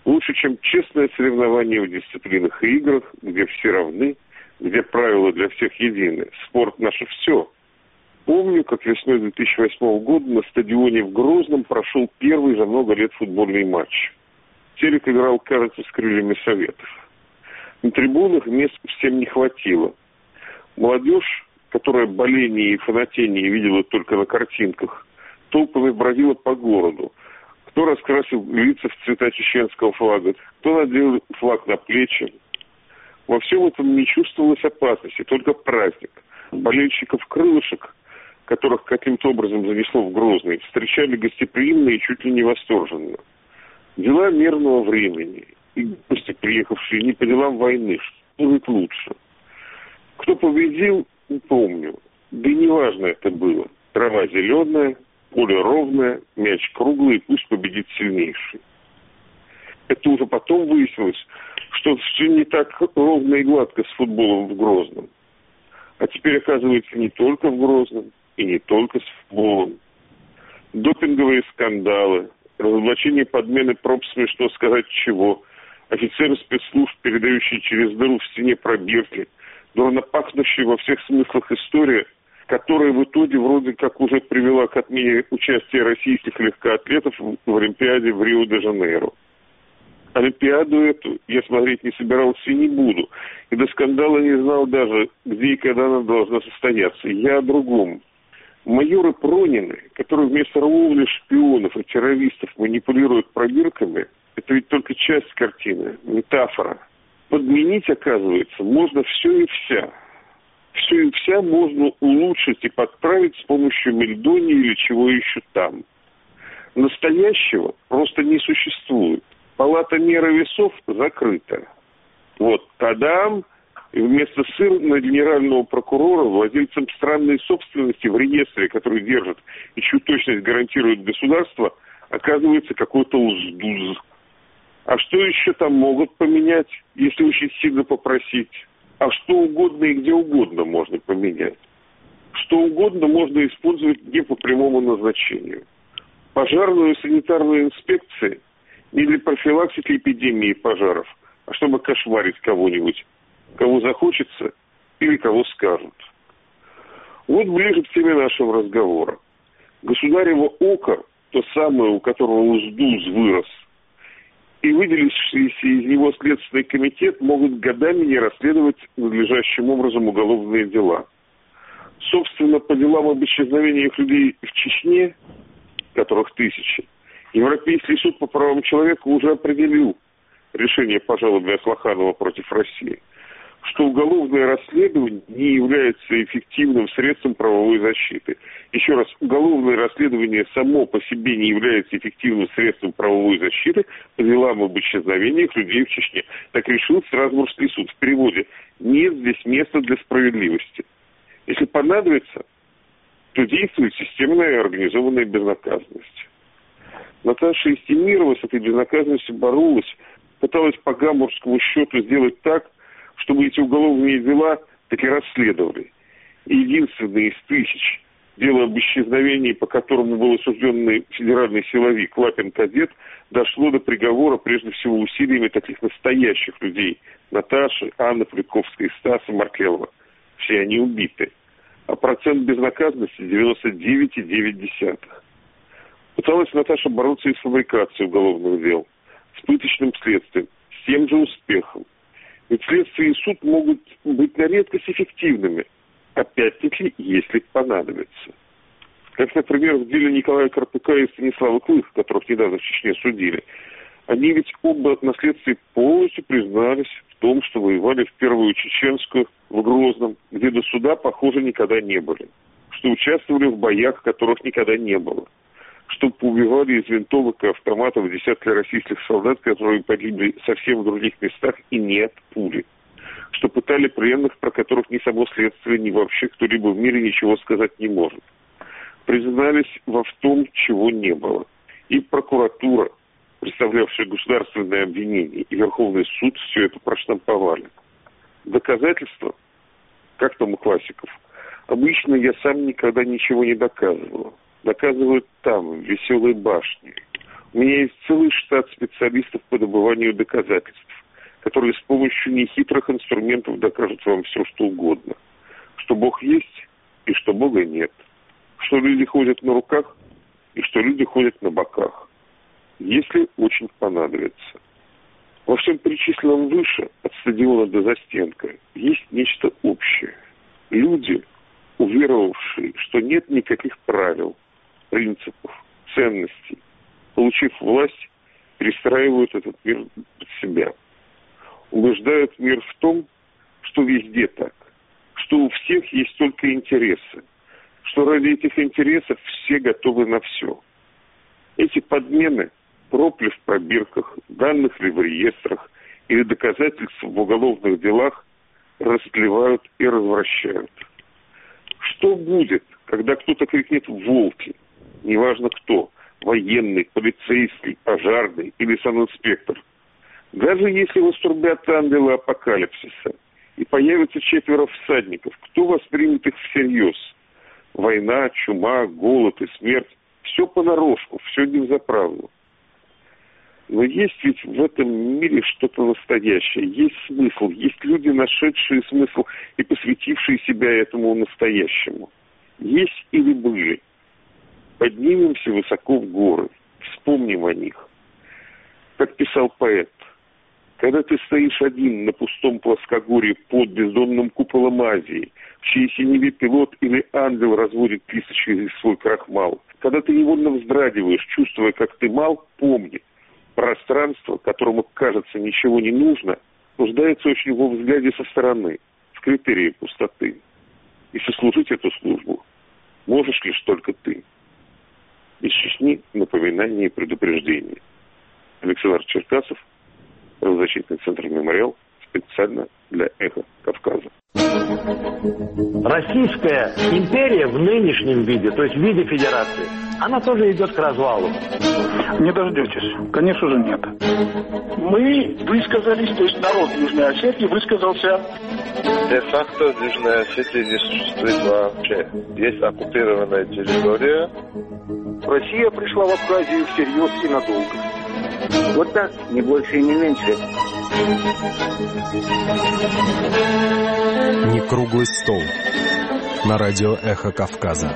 Лучше, чем честное соревнование в дисциплинах и играх, где все равны, где правила для всех едины. Спорт — наше все. Помню, как весной 2008 года на стадионе в Грозном прошел первый за много лет футбольный матч. Телек играл, кажется, с крыльями Советов. На трибунах мест всем не хватило. Молодежь, которая боление и фанатение видела только на картинках, толпами бродила по городу. Кто раскрасил лица в цвета чеченского флага, кто надел флаг на плечи. Во всем этом не чувствовалось опасности, только праздник. Болельщиков «Крылышек», которых каким-то образом занесло в Грозный, встречали гостеприимно и чуть ли не восторженно. Дела мирного времени, и гости, приехавшие не по делам войны, что будет лучше. Кто победил, не помню. Да и неважно это было. Трава зеленая, поле ровное, мяч круглый, пусть победит сильнейший. Это уже потом выяснилось, что все не так ровно и гладко с футболом в Грозном. А теперь, оказывается, не только в Грозном и не только с футболом. Допинговые скандалы, разоблачение подмены проб смешно сказать чего, офицеры спецслужб, передающие через дыру в стене пробирки, дурно пахнущая во всех смыслах история, которая в итоге вроде как уже привела к отмене участия российских легкоатлетов в Олимпиаде в Рио-де-Жанейро. Олимпиаду эту я смотреть не собирался и не буду. И до скандала не знал даже, где и когда она должна состояться. Я о другом. Майоры Пронины, которые вместо ловли шпионов и террористов манипулируют пробирками, это ведь только часть картины, метафора. Подменить, оказывается, можно все и вся. Все и вся можно улучшить и подправить с помощью мельдонии или чего еще там. Настоящего просто не существует. Палата меры весов закрыта. Вот, тадам! И вместо сына генерального прокурора владельцем странной собственности в реестре, который держит и чью точность гарантирует государство, оказывается какой-то уздуз. А что еще там могут поменять, если очень сильно попросить? А что угодно и где угодно можно поменять. Что угодно можно использовать не по прямому назначению. Пожарную и санитарную инспекции не для профилактики эпидемии пожаров, а чтобы кошмарить кого-нибудь, кого захочется или кого скажут. Вот ближе к теме нашего разговора. Государево око, то самое, у которого уздуз вырос, и выделившийся из него Следственный комитет могут годами не расследовать надлежащим образом уголовные дела. Собственно, по делам об исчезновениях людей в Чечне, которых тысячи, Европейский суд по правам человека уже определил решение по жалобе Аслаханова против России, что уголовное расследование не является эффективным средством правовой защиты. Еще раз, уголовное расследование само по себе не является эффективным средством правовой защиты по делам об исчезновениях людей в Чечне. Так решил Страсбургский суд. В переводе: нет здесь места для справедливости. Если понадобится, то действует системная и организованная безнаказанность. Наташа Истемирова с этой безнаказанностью боролась, пыталась по гамбургскому счету сделать так, чтобы эти уголовные дела таки расследовали. И единственное из тысяч дело об исчезновении, по которому был осужденный федеральный силовик Лапин-кадет, дошло до приговора прежде всего усилиями таких настоящих людей: Наташи, Анны Плетковской, Стаса Маркелова. Все они убиты. А процент безнаказанности 99,9%. Пыталась Наташа бороться и с фабрикацией уголовных дел, с пыточным следствием, с тем же успехом. Ведь следствие и суд могут быть на редкость эффективными, опять-таки, если понадобится. Как, например, в деле Николая Карпюка и Станислава Клых, которых недавно в Чечне судили. Они ведь оба на следствии полностью признались в том, что воевали в Первую Чеченскую в Грозном, где до суда, похоже, никогда не были. Что участвовали в боях, которых никогда не было. Что поубивали из винтовок и автоматов десятки российских солдат, которые погибли совсем в других местах и не от пули. Что пытали пленных, про которых ни само следствие, ни вообще кто-либо в мире ничего сказать не может. Признались в том, чего не было. И прокуратура, представлявшая государственное обвинение, и Верховный суд все это проштамповали. Доказательства, как там у классиков, обычно я сам никогда ничего не доказывал. Доказывают там, в Веселой башне. У меня есть целый штат специалистов по добыванию доказательств, которые с помощью нехитрых инструментов докажут вам все, что угодно. Что Бог есть и что Бога нет. Что люди ходят на руках и что люди ходят на боках. Если очень понадобится. Во всем перечисленном выше, от стадиона до застенка, есть нечто общее. Люди, уверовавшие, что нет никаких правил, принципов, ценностей, получив власть, перестраивают этот мир под себя. Убеждают мир в том, что везде так, что у всех есть только интересы, что ради этих интересов все готовы на все. Эти подмены, пропли в пробирках, данных ли в реестрах или доказательств в уголовных делах растлевают и развращают. Что будет, когда кто-то крикнет «волки», неважно кто, военный, полицейский, пожарный или санинспектор? Даже если вострубят ангелы апокалипсиса и появятся 4 всадников, кто воспримет их всерьез? Война, чума, голод и смерть – все понарошку, все не взаправду. Но есть ведь в этом мире что-то настоящее, есть смысл, есть люди, нашедшие смысл и посвятившие себя этому настоящему. Есть или были. Поднимемся высоко в горы, вспомним о них. Как писал поэт, когда ты стоишь один на пустом плоскогорье под бездонным куполом Азии, в чьей синеве пилот или ангел разводит тысячи свой крахмал, когда ты невольно вздрагиваешь, чувствуя, как ты мал, помни, пространство, которому, кажется, ничего не нужно, нуждается очень во взгляде со стороны, в критерии пустоты. И сослужить эту службу можешь лишь только ты. Из Чечни напоминание и предупреждение. Александр Черкасов, правозащитный центр «Мемориал», специально для «Эхо Кавказа». Российская империя в нынешнем виде, то есть в виде федерации, она тоже идет к развалу. Не дождетесь. Конечно же, нет. Мы высказались, то есть народ Южной Осетии высказался. Де-факто Южная Осетия не существует вообще. Есть оккупированная территория. Россия пришла в Абхазию всерьез и надолго. Вот так, не больше и не меньше. Не круглый стол. На радио «Эхо Кавказа».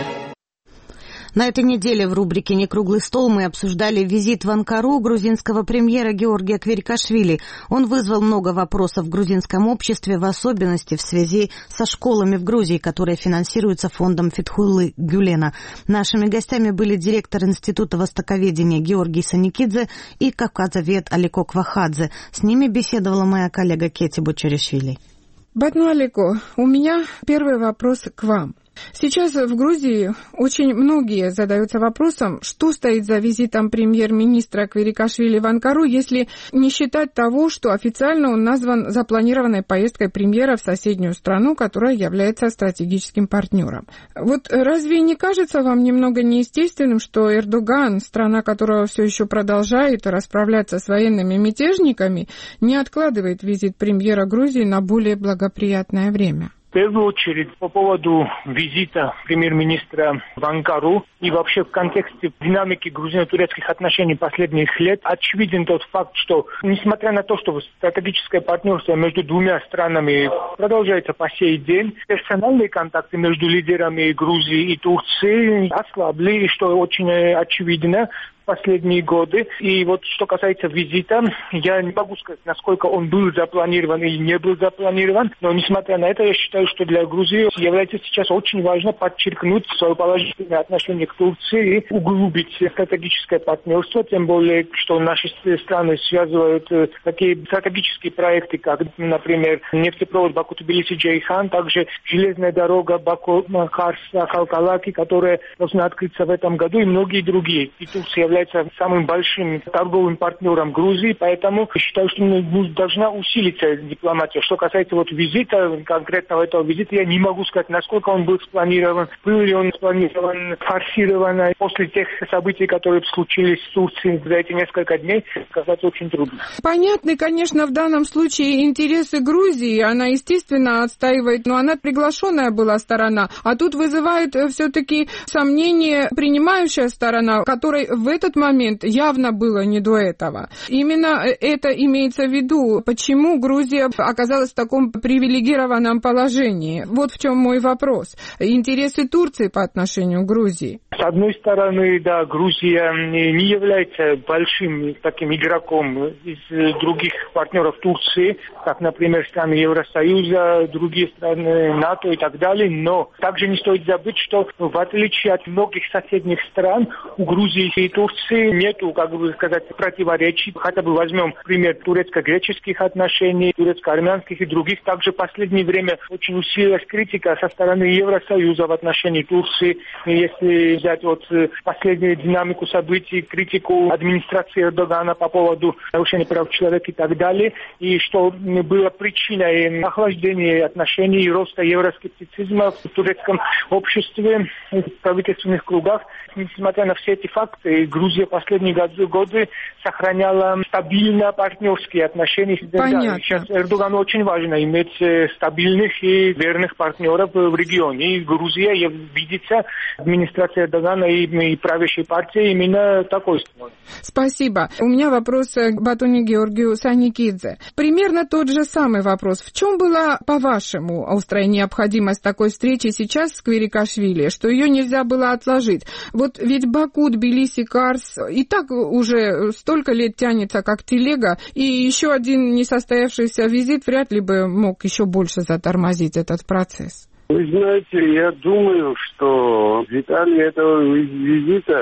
На этой неделе в рубрике «Не круглый стол» мы обсуждали визит в Анкару грузинского премьера Георгия Квирикашвили. Он вызвал много вопросов в грузинском обществе, в особенности в связи со школами в Грузии, которые финансируются фондом Фетхуллы Гюлена. Нашими гостями были директор Института востоковедения Георгий Саникидзе и кавказовед Алико Квахадзе. С ними беседовала моя коллега Кети Бочаришвили. Батну Алико, у меня первый вопрос к вам. Сейчас в Грузии очень многие задаются вопросом, что стоит за визитом премьер-министра Квирикашвили в Анкару, если не считать того, что официально он назван запланированной поездкой премьера в соседнюю страну, которая является стратегическим партнером. Вот разве не кажется вам немного неестественным, что Эрдоган, страна, которая все еще продолжает расправляться с военными мятежниками, не откладывает визит премьера Грузии на более благоприятное время? В первую очередь, по поводу визита премьер-министра в Анкару и вообще в контексте динамики грузино-турецких отношений последних лет, очевиден тот факт, что, несмотря на то, что стратегическое партнерство между двумя странами продолжается по сей день, персональные контакты между лидерами Грузии и Турции ослабли, и что очень очевидно последние годы. И вот что касается визита, я не могу сказать, насколько он был запланирован или не был запланирован, но несмотря на это, я считаю, что для Грузии является сейчас очень важно подчеркнуть свое положительное отношение к Турции и углубить стратегическое партнерство, тем более, что наши страны связывают такие стратегические проекты, как, например, нефтепровод Баку-Тбилиси-Джейхан, также железная дорога Баку-Харс-Халкалаки, которая должна открыться в этом году, и многие другие. И Турция является самым большим торговым партнером Грузии, поэтому считаю, что должна усилиться дипломатия. Что касается вот визита, конкретного этого визита, я не могу сказать, насколько он был спланирован, был ли он спланирован, форсирован после тех событий, которые случились в Турции за эти несколько дней, сказать очень трудно. Понятны, конечно, в данном случае интересы Грузии, она, естественно, отстаивает, но она приглашенная была сторона, а тут вызывает все-таки сомнение принимающая сторона, которой в этот этот момент явно было не до этого. Именно это имеется в виду, почему Грузия оказалась в таком привилегированном положении. Вот в чем мой вопрос. Интересы Турции по отношению к Грузии. С одной стороны, да, Грузия не является большим таким игроком из других партнеров Турции, как, например, страны Евросоюза, другие страны НАТО и так далее, но также не стоит забыть, что в отличие от многих соседних стран, у Грузии и Турции нету, как бы сказать, противоречий. Хотя бы возьмем пример турецко-греческих отношений, турецко-армянских и других. Также в последнее время очень усилилась критика со стороны Евросоюза в отношении Турции. Если взять вот последнюю динамику событий, критику администрации Эрдогана по поводу нарушения прав человека и так далее, и что было причиной охлаждения отношений и роста евроскептицизма в турецком обществе, в правительственных кругах. Несмотря на все эти факты, Грузия в последние годы сохраняла стабильно партнерские отношения. Понятно. Сейчас Эрдогану очень важно иметь стабильных и верных партнеров в регионе. И Грузия видится, администрация Эрдогана и правящей партии именно такой страной. Спасибо. У меня вопрос к Батоне Георгию Саникидзе. Примерно тот же самый вопрос. В чем была, по-вашему, острая необходимость такой встречи сейчас с Квирикашвили, что ее нельзя было отложить? Вот ведь Баку, Тбилиси, Карс и так уже столько лет тянется, как телега, и еще один несостоявшийся визит вряд ли бы мог еще больше затормозить этот процесс. Вы знаете, я думаю, что детали этого визита,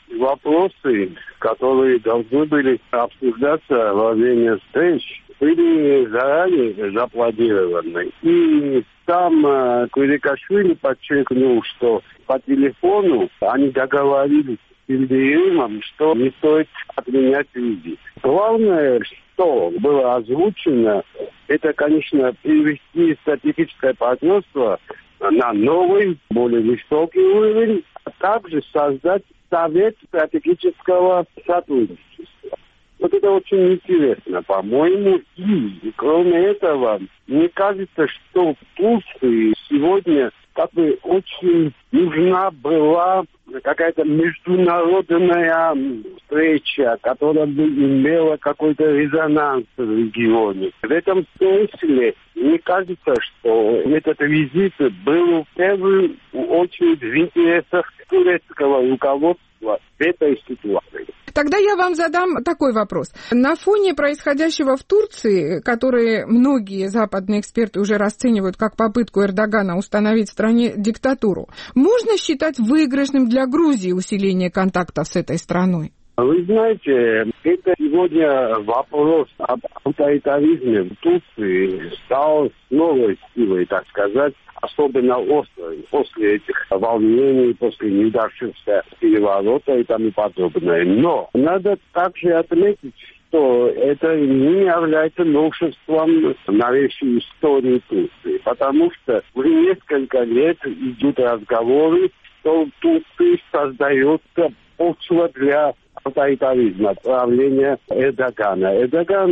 вопросы, которые должны были обсуждаться во время встреч, были заранее запланированы. И сам Квирикашвили подчеркнул, что по телефону они договорились с Ильдеримом, что не стоит отменять визит. Главное, что было озвучено, это, конечно, перевести стратегическое партнерство на новый, более высокий уровень, а также создать Совет стратегического сотрудничества. Вот это очень интересно, по-моему. И кроме этого, мне кажется, что Турции сегодня как бы очень нужна была какая-то международная встреча, которая бы имела какой-то резонанс в регионе. В этом смысле мне кажется, что этот визит был в первую очередь в интересах турецкого руководства в этой ситуации. Тогда я вам задам такой вопрос. На фоне происходящего в Турции, который многие западные эксперты уже расценивают как попытку Эрдогана установить в стране диктатуру, можно считать выигрышным для Грузии усиление контактов с этой страной? Вы знаете, это сегодня вопрос об авторитаризме в Турции стал с новой силой, так сказать, особенно острой после этих волнений, после неудавшегося переворота и тому подобное. Но надо также отметить, что это не является новшеством в новейшей истории Турции, потому что уже несколько лет идут разговоры, что в Турции создается почва для авторитаризма, правления Эрдогана. Эрдоган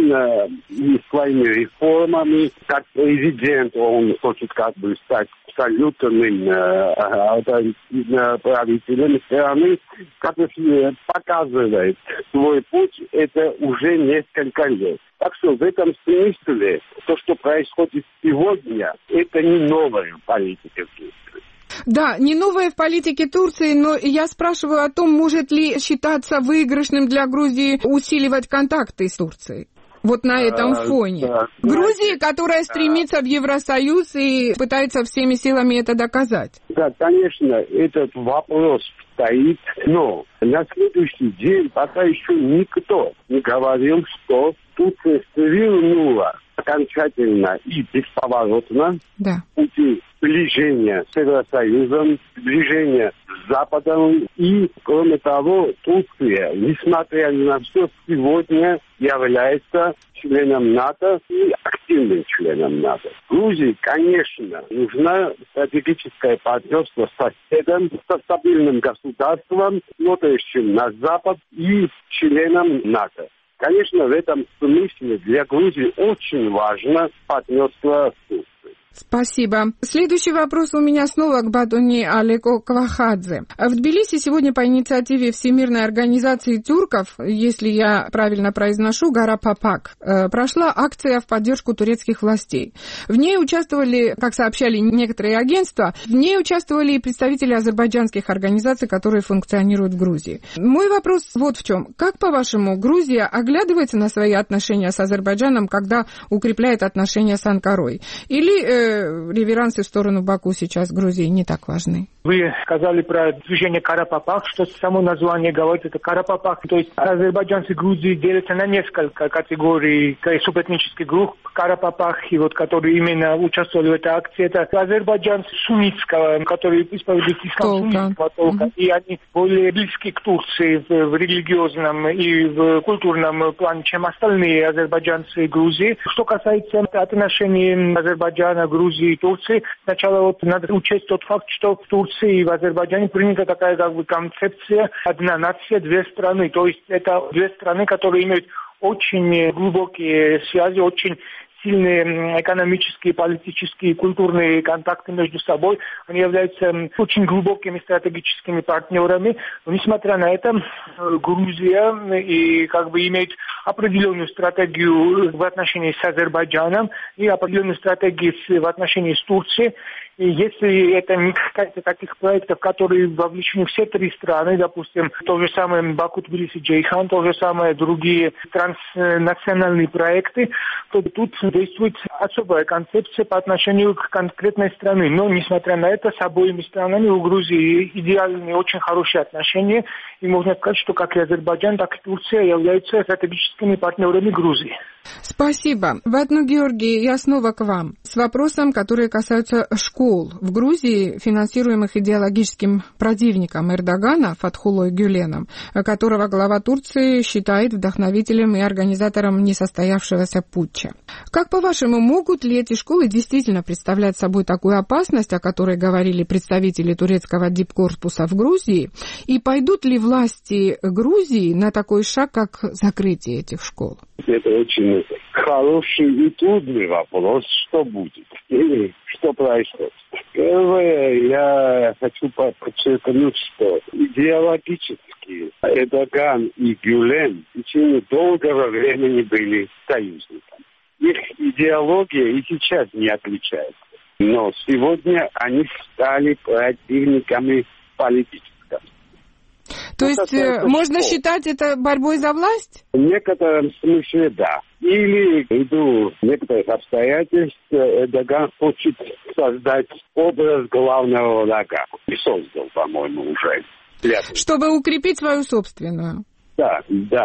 своими реформами, как президент, он хочет как бы стать абсолютным правителем страны, который показывает свой путь, это уже несколько лет. Так что в этом смысле то, что происходит сегодня, это не новая политика в Турции. Да, не новое в политике Турции, но я спрашиваю о том, может ли считаться выигрышным для Грузии усиливать контакты с Турцией. Вот на этом фоне. Да. Грузии, которая стремится в Евросоюз и пытается всеми силами это доказать. Да, конечно, этот вопрос стоит, но на следующий день пока еще никто не говорил, что Турция свернула окончательно и бесповоротно пути сближения с Евросоюзом, сближения с Западом. И, кроме того, Турция, несмотря ни на что, сегодня является членом НАТО и активным членом НАТО. Грузии, конечно, нужно стратегическое партнерство с соседом, со стабильным государством, смотрящим на Запад и членом НАТО. Конечно, в этом смысле для Грузии очень важно партнерство с Турцией. Спасибо. Следующий вопрос у меня снова к Батуни Алеко Квахадзе. В Тбилиси сегодня по инициативе Всемирной организации тюрков, если я правильно произношу, Гарапапак, прошла акция в поддержку турецких властей. В ней участвовали, как сообщали некоторые агентства, в ней участвовали и представители азербайджанских организаций, которые функционируют в Грузии. Мой вопрос вот в чем. Как, по-вашему, Грузия оглядывается на свои отношения с Азербайджаном, когда укрепляет отношения с Анкарой? Или реверансы в сторону Баку сейчас Грузии не так важны? Вы сказали про движение Карапапах, что само название говорит, это Карапапах. То есть азербайджанцы Грузии делятся на несколько категорий субэтнических групп. Карапапах, и вот, которые именно участвовали в этой акции, это азербайджанцы суннитского, которые исповедуют ислам суннитского толка, и они более близки к Турции в религиозном и в культурном плане, чем остальные азербайджанцы Грузии. Что касается отношений Азербайджана, Грузии и Турции, сначала вот надо учесть тот факт, что в Турции и в Азербайджане принята такая концепция «одна нация, две страны». То есть это две страны, которые имеют очень глубокие связи, очень сильные экономические, политические, культурные контакты между собой. Они являются очень глубокими стратегическими партнерами. Но, несмотря на это, Грузия имеет определенную стратегию в отношении с Азербайджаном и определенную стратегию в отношении с Турцией. И если это не касается таких проектов, которые вовлечены все три страны, допустим, то же самое Баку, Тбилиси, Джейхан, то же самое другие транснациональные проекты, то тут действует особая концепция по отношению к конкретной стране. Но, несмотря на это, с обоими странами у Грузии идеальные, очень хорошие отношения. И можно сказать, что как и Азербайджан, так и Турция являются стратегическими партнерами Грузии. Спасибо. Батну Георгий, я снова к вам. С вопросом, которые касаются школ в Грузии, финансируемых идеологическим противником Эрдогана Фатхулой Гюленом, которого глава Турции считает вдохновителем и организатором несостоявшегося путча. Как, по-вашему, могут ли эти школы действительно представлять собой такую опасность, о которой говорили представители турецкого дипкорпуса в Грузии, и пойдут ли власти Грузии на такой шаг, как закрытие этих школ? Это очень хороший и трудный вопрос, что будет или что происходит. Первое, я хочу подчеркнуть, что идеологически Эрдоган и Гюлен в течение долгого времени были союзниками. Их идеология и сейчас не отличается. Но сегодня они стали противниками политическими. То есть можно считать это борьбой за власть? В некотором смысле да. Или ввиду некоторых обстоятельств Эрдоган хочет создать образ главного врага. И создал, по-моему, уже. Чтобы укрепить свою собственную. Да.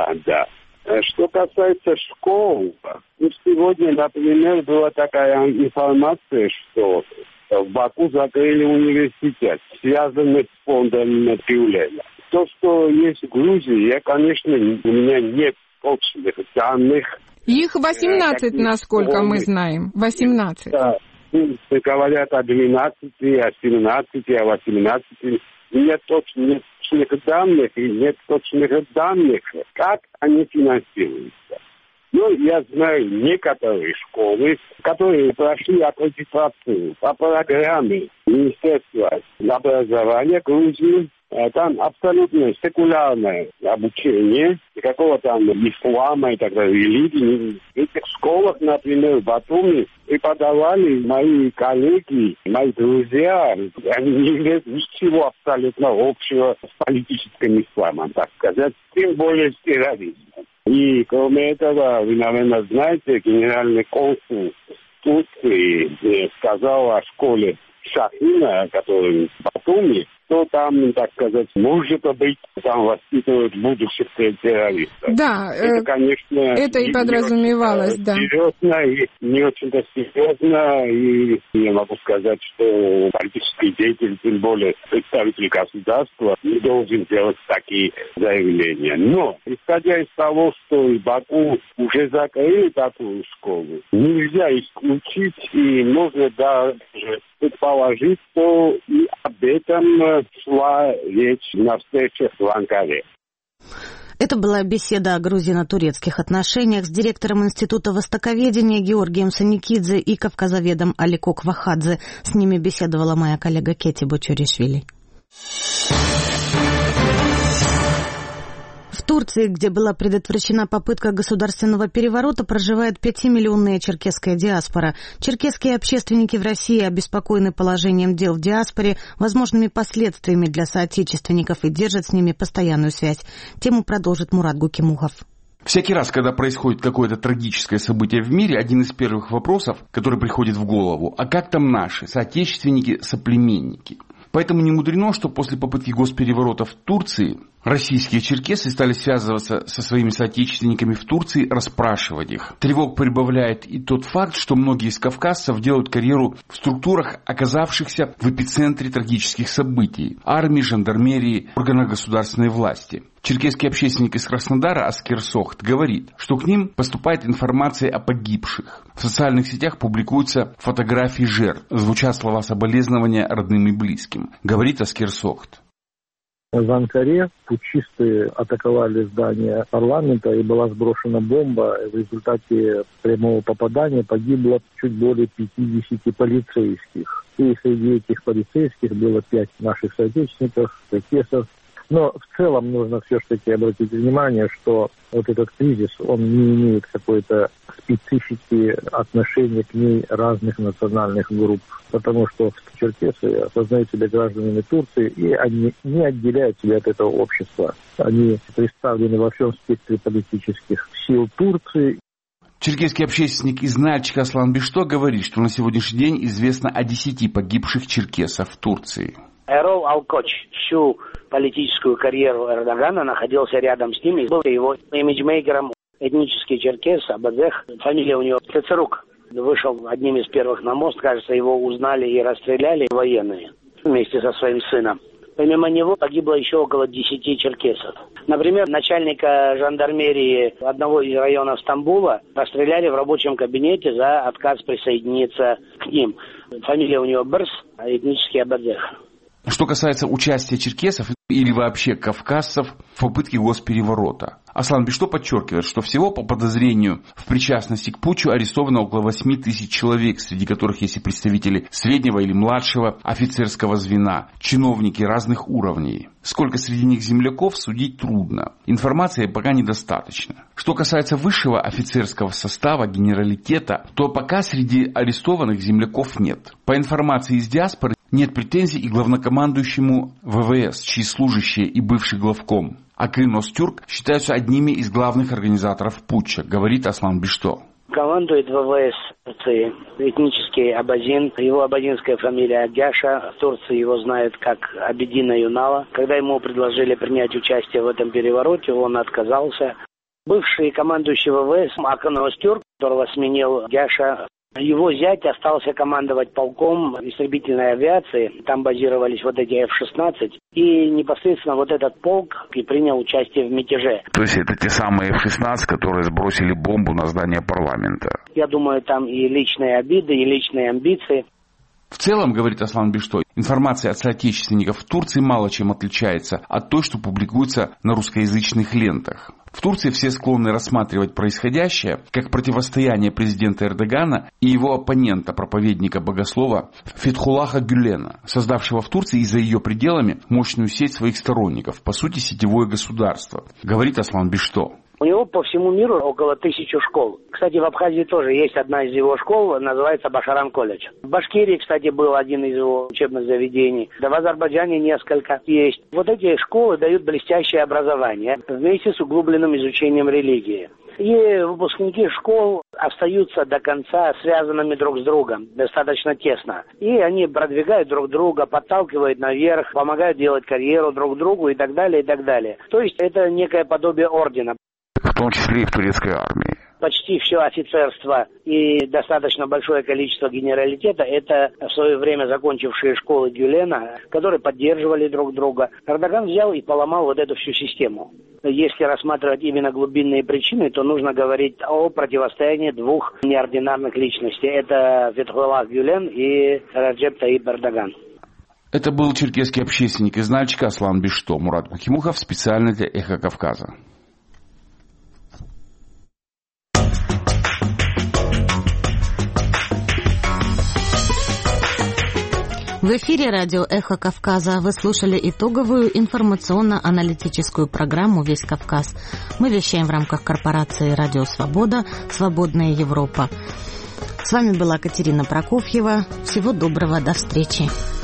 Что касается школ, сегодня, например, была такая информация, что в Баку закрыли университет, связанный с фондом Гюлена. То, что есть в Грузии, конечно, у меня нет точных данных. Их 18, насколько мы знаем. 18. Да, говорят о 12, о 17, о 18. Нет точных данных и нет точных данных, как они финансируются. Ну, я знаю некоторые школы, которые прошли аккредитацию по программе Министерства образования Грузии. Там абсолютно секулярное обучение, никакого там ислама и так далее, религии. В этих школах, например, в Батуми преподавали мои коллеги, мои друзья, они не имеют ничего абсолютно общего с политическим исламом, так сказать, тем более с терроризмом. И кроме этого, вы, наверное, знаете, генеральный консул Турции сказал о школе Шахина, который в Батуми, что там, так сказать, может быть, там воспитывают будущих террористов. Да, это, конечно, это и подразумевалось, да. Серьезно и не очень-то серьезно, и я могу сказать, что политический деятель, тем более представитель государства, не должен делать такие заявления. Но, исходя из того, что в Баку уже закрыли такую школу, нельзя исключить, и можно даже предположить, что и об этом шла речь на встречах в Анкаре. Это была беседа о грузино-турецких отношениях с директором Института востоковедения Георгием Саникидзе и кавказоведом Алико Квахадзе. С ними беседовала моя коллега Кети Бочуришвили. В Турции, где была предотвращена попытка государственного переворота, проживает 5-миллионная черкесская диаспора. Черкесские общественники в России обеспокоены положением дел в диаспоре, возможными последствиями для соотечественников и держат с ними постоянную связь. Тему продолжит Мурат Гукимухов. Всякий раз, когда происходит какое-то трагическое событие в мире, один из первых вопросов, который приходит в голову: а как там наши соотечественники, соплеменники? Поэтому не мудрено, что после попытки госпереворота в Турции российские черкесы стали связываться со своими соотечественниками в Турции, расспрашивать их. Тревог прибавляет и тот факт, что многие из кавказцев делают карьеру в структурах, оказавшихся в эпицентре трагических событий: армии, жандармерии, органах государственной власти. Черкесский общественник из Краснодара Аскер Сохт говорит, что к ним поступает информация о погибших. В социальных сетях публикуются фотографии жертв, звучат слова соболезнования родным и близким. Говорит Аскер Сохт. В Анкаре путчисты атаковали здание парламента, и была сброшена бомба. В результате прямого попадания погибло чуть более 50 полицейских. И среди этих полицейских было 5 наших соотечественников, черкесов. Но в целом нужно все-таки обратить внимание, что вот этот кризис, он не имеет какой-то специфики отношения к ней разных национальных групп. Потому что черкесы осознают себя гражданами Турции, и они не отделяют себя от этого общества. Они представлены во всем спектре политических сил Турции. Черкесский общественник из Нальчика Аслан Бишто говорит, что на сегодняшний день известно о 10 погибших черкесов в Турции. Эрол Алкоч всю политическую карьеру Эрдогана находился рядом с ним и был его имиджмейкером. Этнический черкес Абадех, фамилия у него Цецерук, вышел одним из первых на мост, кажется, его узнали и расстреляли военные вместе со своим сыном. Помимо него погибло еще около 10 черкесов. Например, начальника жандармерии одного из районов Стамбула расстреляли в рабочем кабинете за отказ присоединиться к ним. Фамилия у него Берс, этнический Абадех. Что касается участия черкесов или вообще кавказцев в попытке госпереворота, Аслан Бишто подчеркивает, что всего по подозрению в причастности к путчу арестовано около 8 тысяч человек, среди которых есть и представители среднего или младшего офицерского звена, чиновники разных уровней. Сколько среди них земляков, судить трудно. Информации пока недостаточно. Что касается высшего офицерского состава, генералитета, то пока среди арестованных земляков нет. По информации из диаспоры, нет претензий и главнокомандующему ВВС, чьи служащие и бывший главком Акын Остюрк считаются одними из главных организаторов путча, говорит Аслан Бишто. Командует ВВС Турции этнический абазин. Его абазинская фамилия Агяша. В Турции его знают как Абедина Юнала. Когда ему предложили принять участие в этом перевороте, он отказался. Бывший командующий ВВС Акын Остюрк, которого сменил Агяша, его зять остался командовать полком истребительной авиации. Там базировались вот эти F-16. И непосредственно вот этот полк и принял участие в мятеже. То есть это те самые F-16, которые сбросили бомбу на здание парламента? Я думаю, там и личные обиды, и личные амбиции. В целом, говорит Аслан Бишто, информация от соотечественников в Турции мало чем отличается от той, что публикуется на русскоязычных лентах. В Турции все склонны рассматривать происходящее как противостояние президента Эрдогана и его оппонента, проповедника-богослова Фетхуллаха Гюлена, создавшего в Турции и за ее пределами мощную сеть своих сторонников, по сути сетевое государство, говорит Аслан Бишто. У него по всему миру около 1000 школ. Кстати, в Абхазии тоже есть одна из его школ, называется Башаран колледж. В Башкирии, кстати, был один из его учебных заведений. Да в Азербайджане несколько есть. Вот эти школы дают блестящее образование вместе с углубленным изучением религии. И выпускники школ остаются до конца связанными друг с другом, достаточно тесно. И они продвигают друг друга, подталкивают наверх, помогают делать карьеру друг другу и так далее, и так далее. То есть это некое подобие ордена. В том числе и в турецкой армии. Почти все офицерство и достаточно большое количество генералитета – это в свое время закончившие школы Гюлена, которые поддерживали друг друга. Эрдоган взял и поломал вот эту всю систему. Если рассматривать именно глубинные причины, то нужно говорить о противостоянии двух неординарных личностей. Это Фетхуллах Гюлен и Раджеп Таyyip Эрдоган. Это был черкесский общественник из Нальчика Аслан Бишто. Мурат Гукимухов специально для «Эхо Кавказа». В эфире радио «Эхо Кавказа». Вы слушали итоговую информационно-аналитическую программу «Весь Кавказ». Мы вещаем в рамках корпорации «Радио Свобода. Свободная Европа». С вами была Катерина Прокофьева. Всего доброго, до встречи.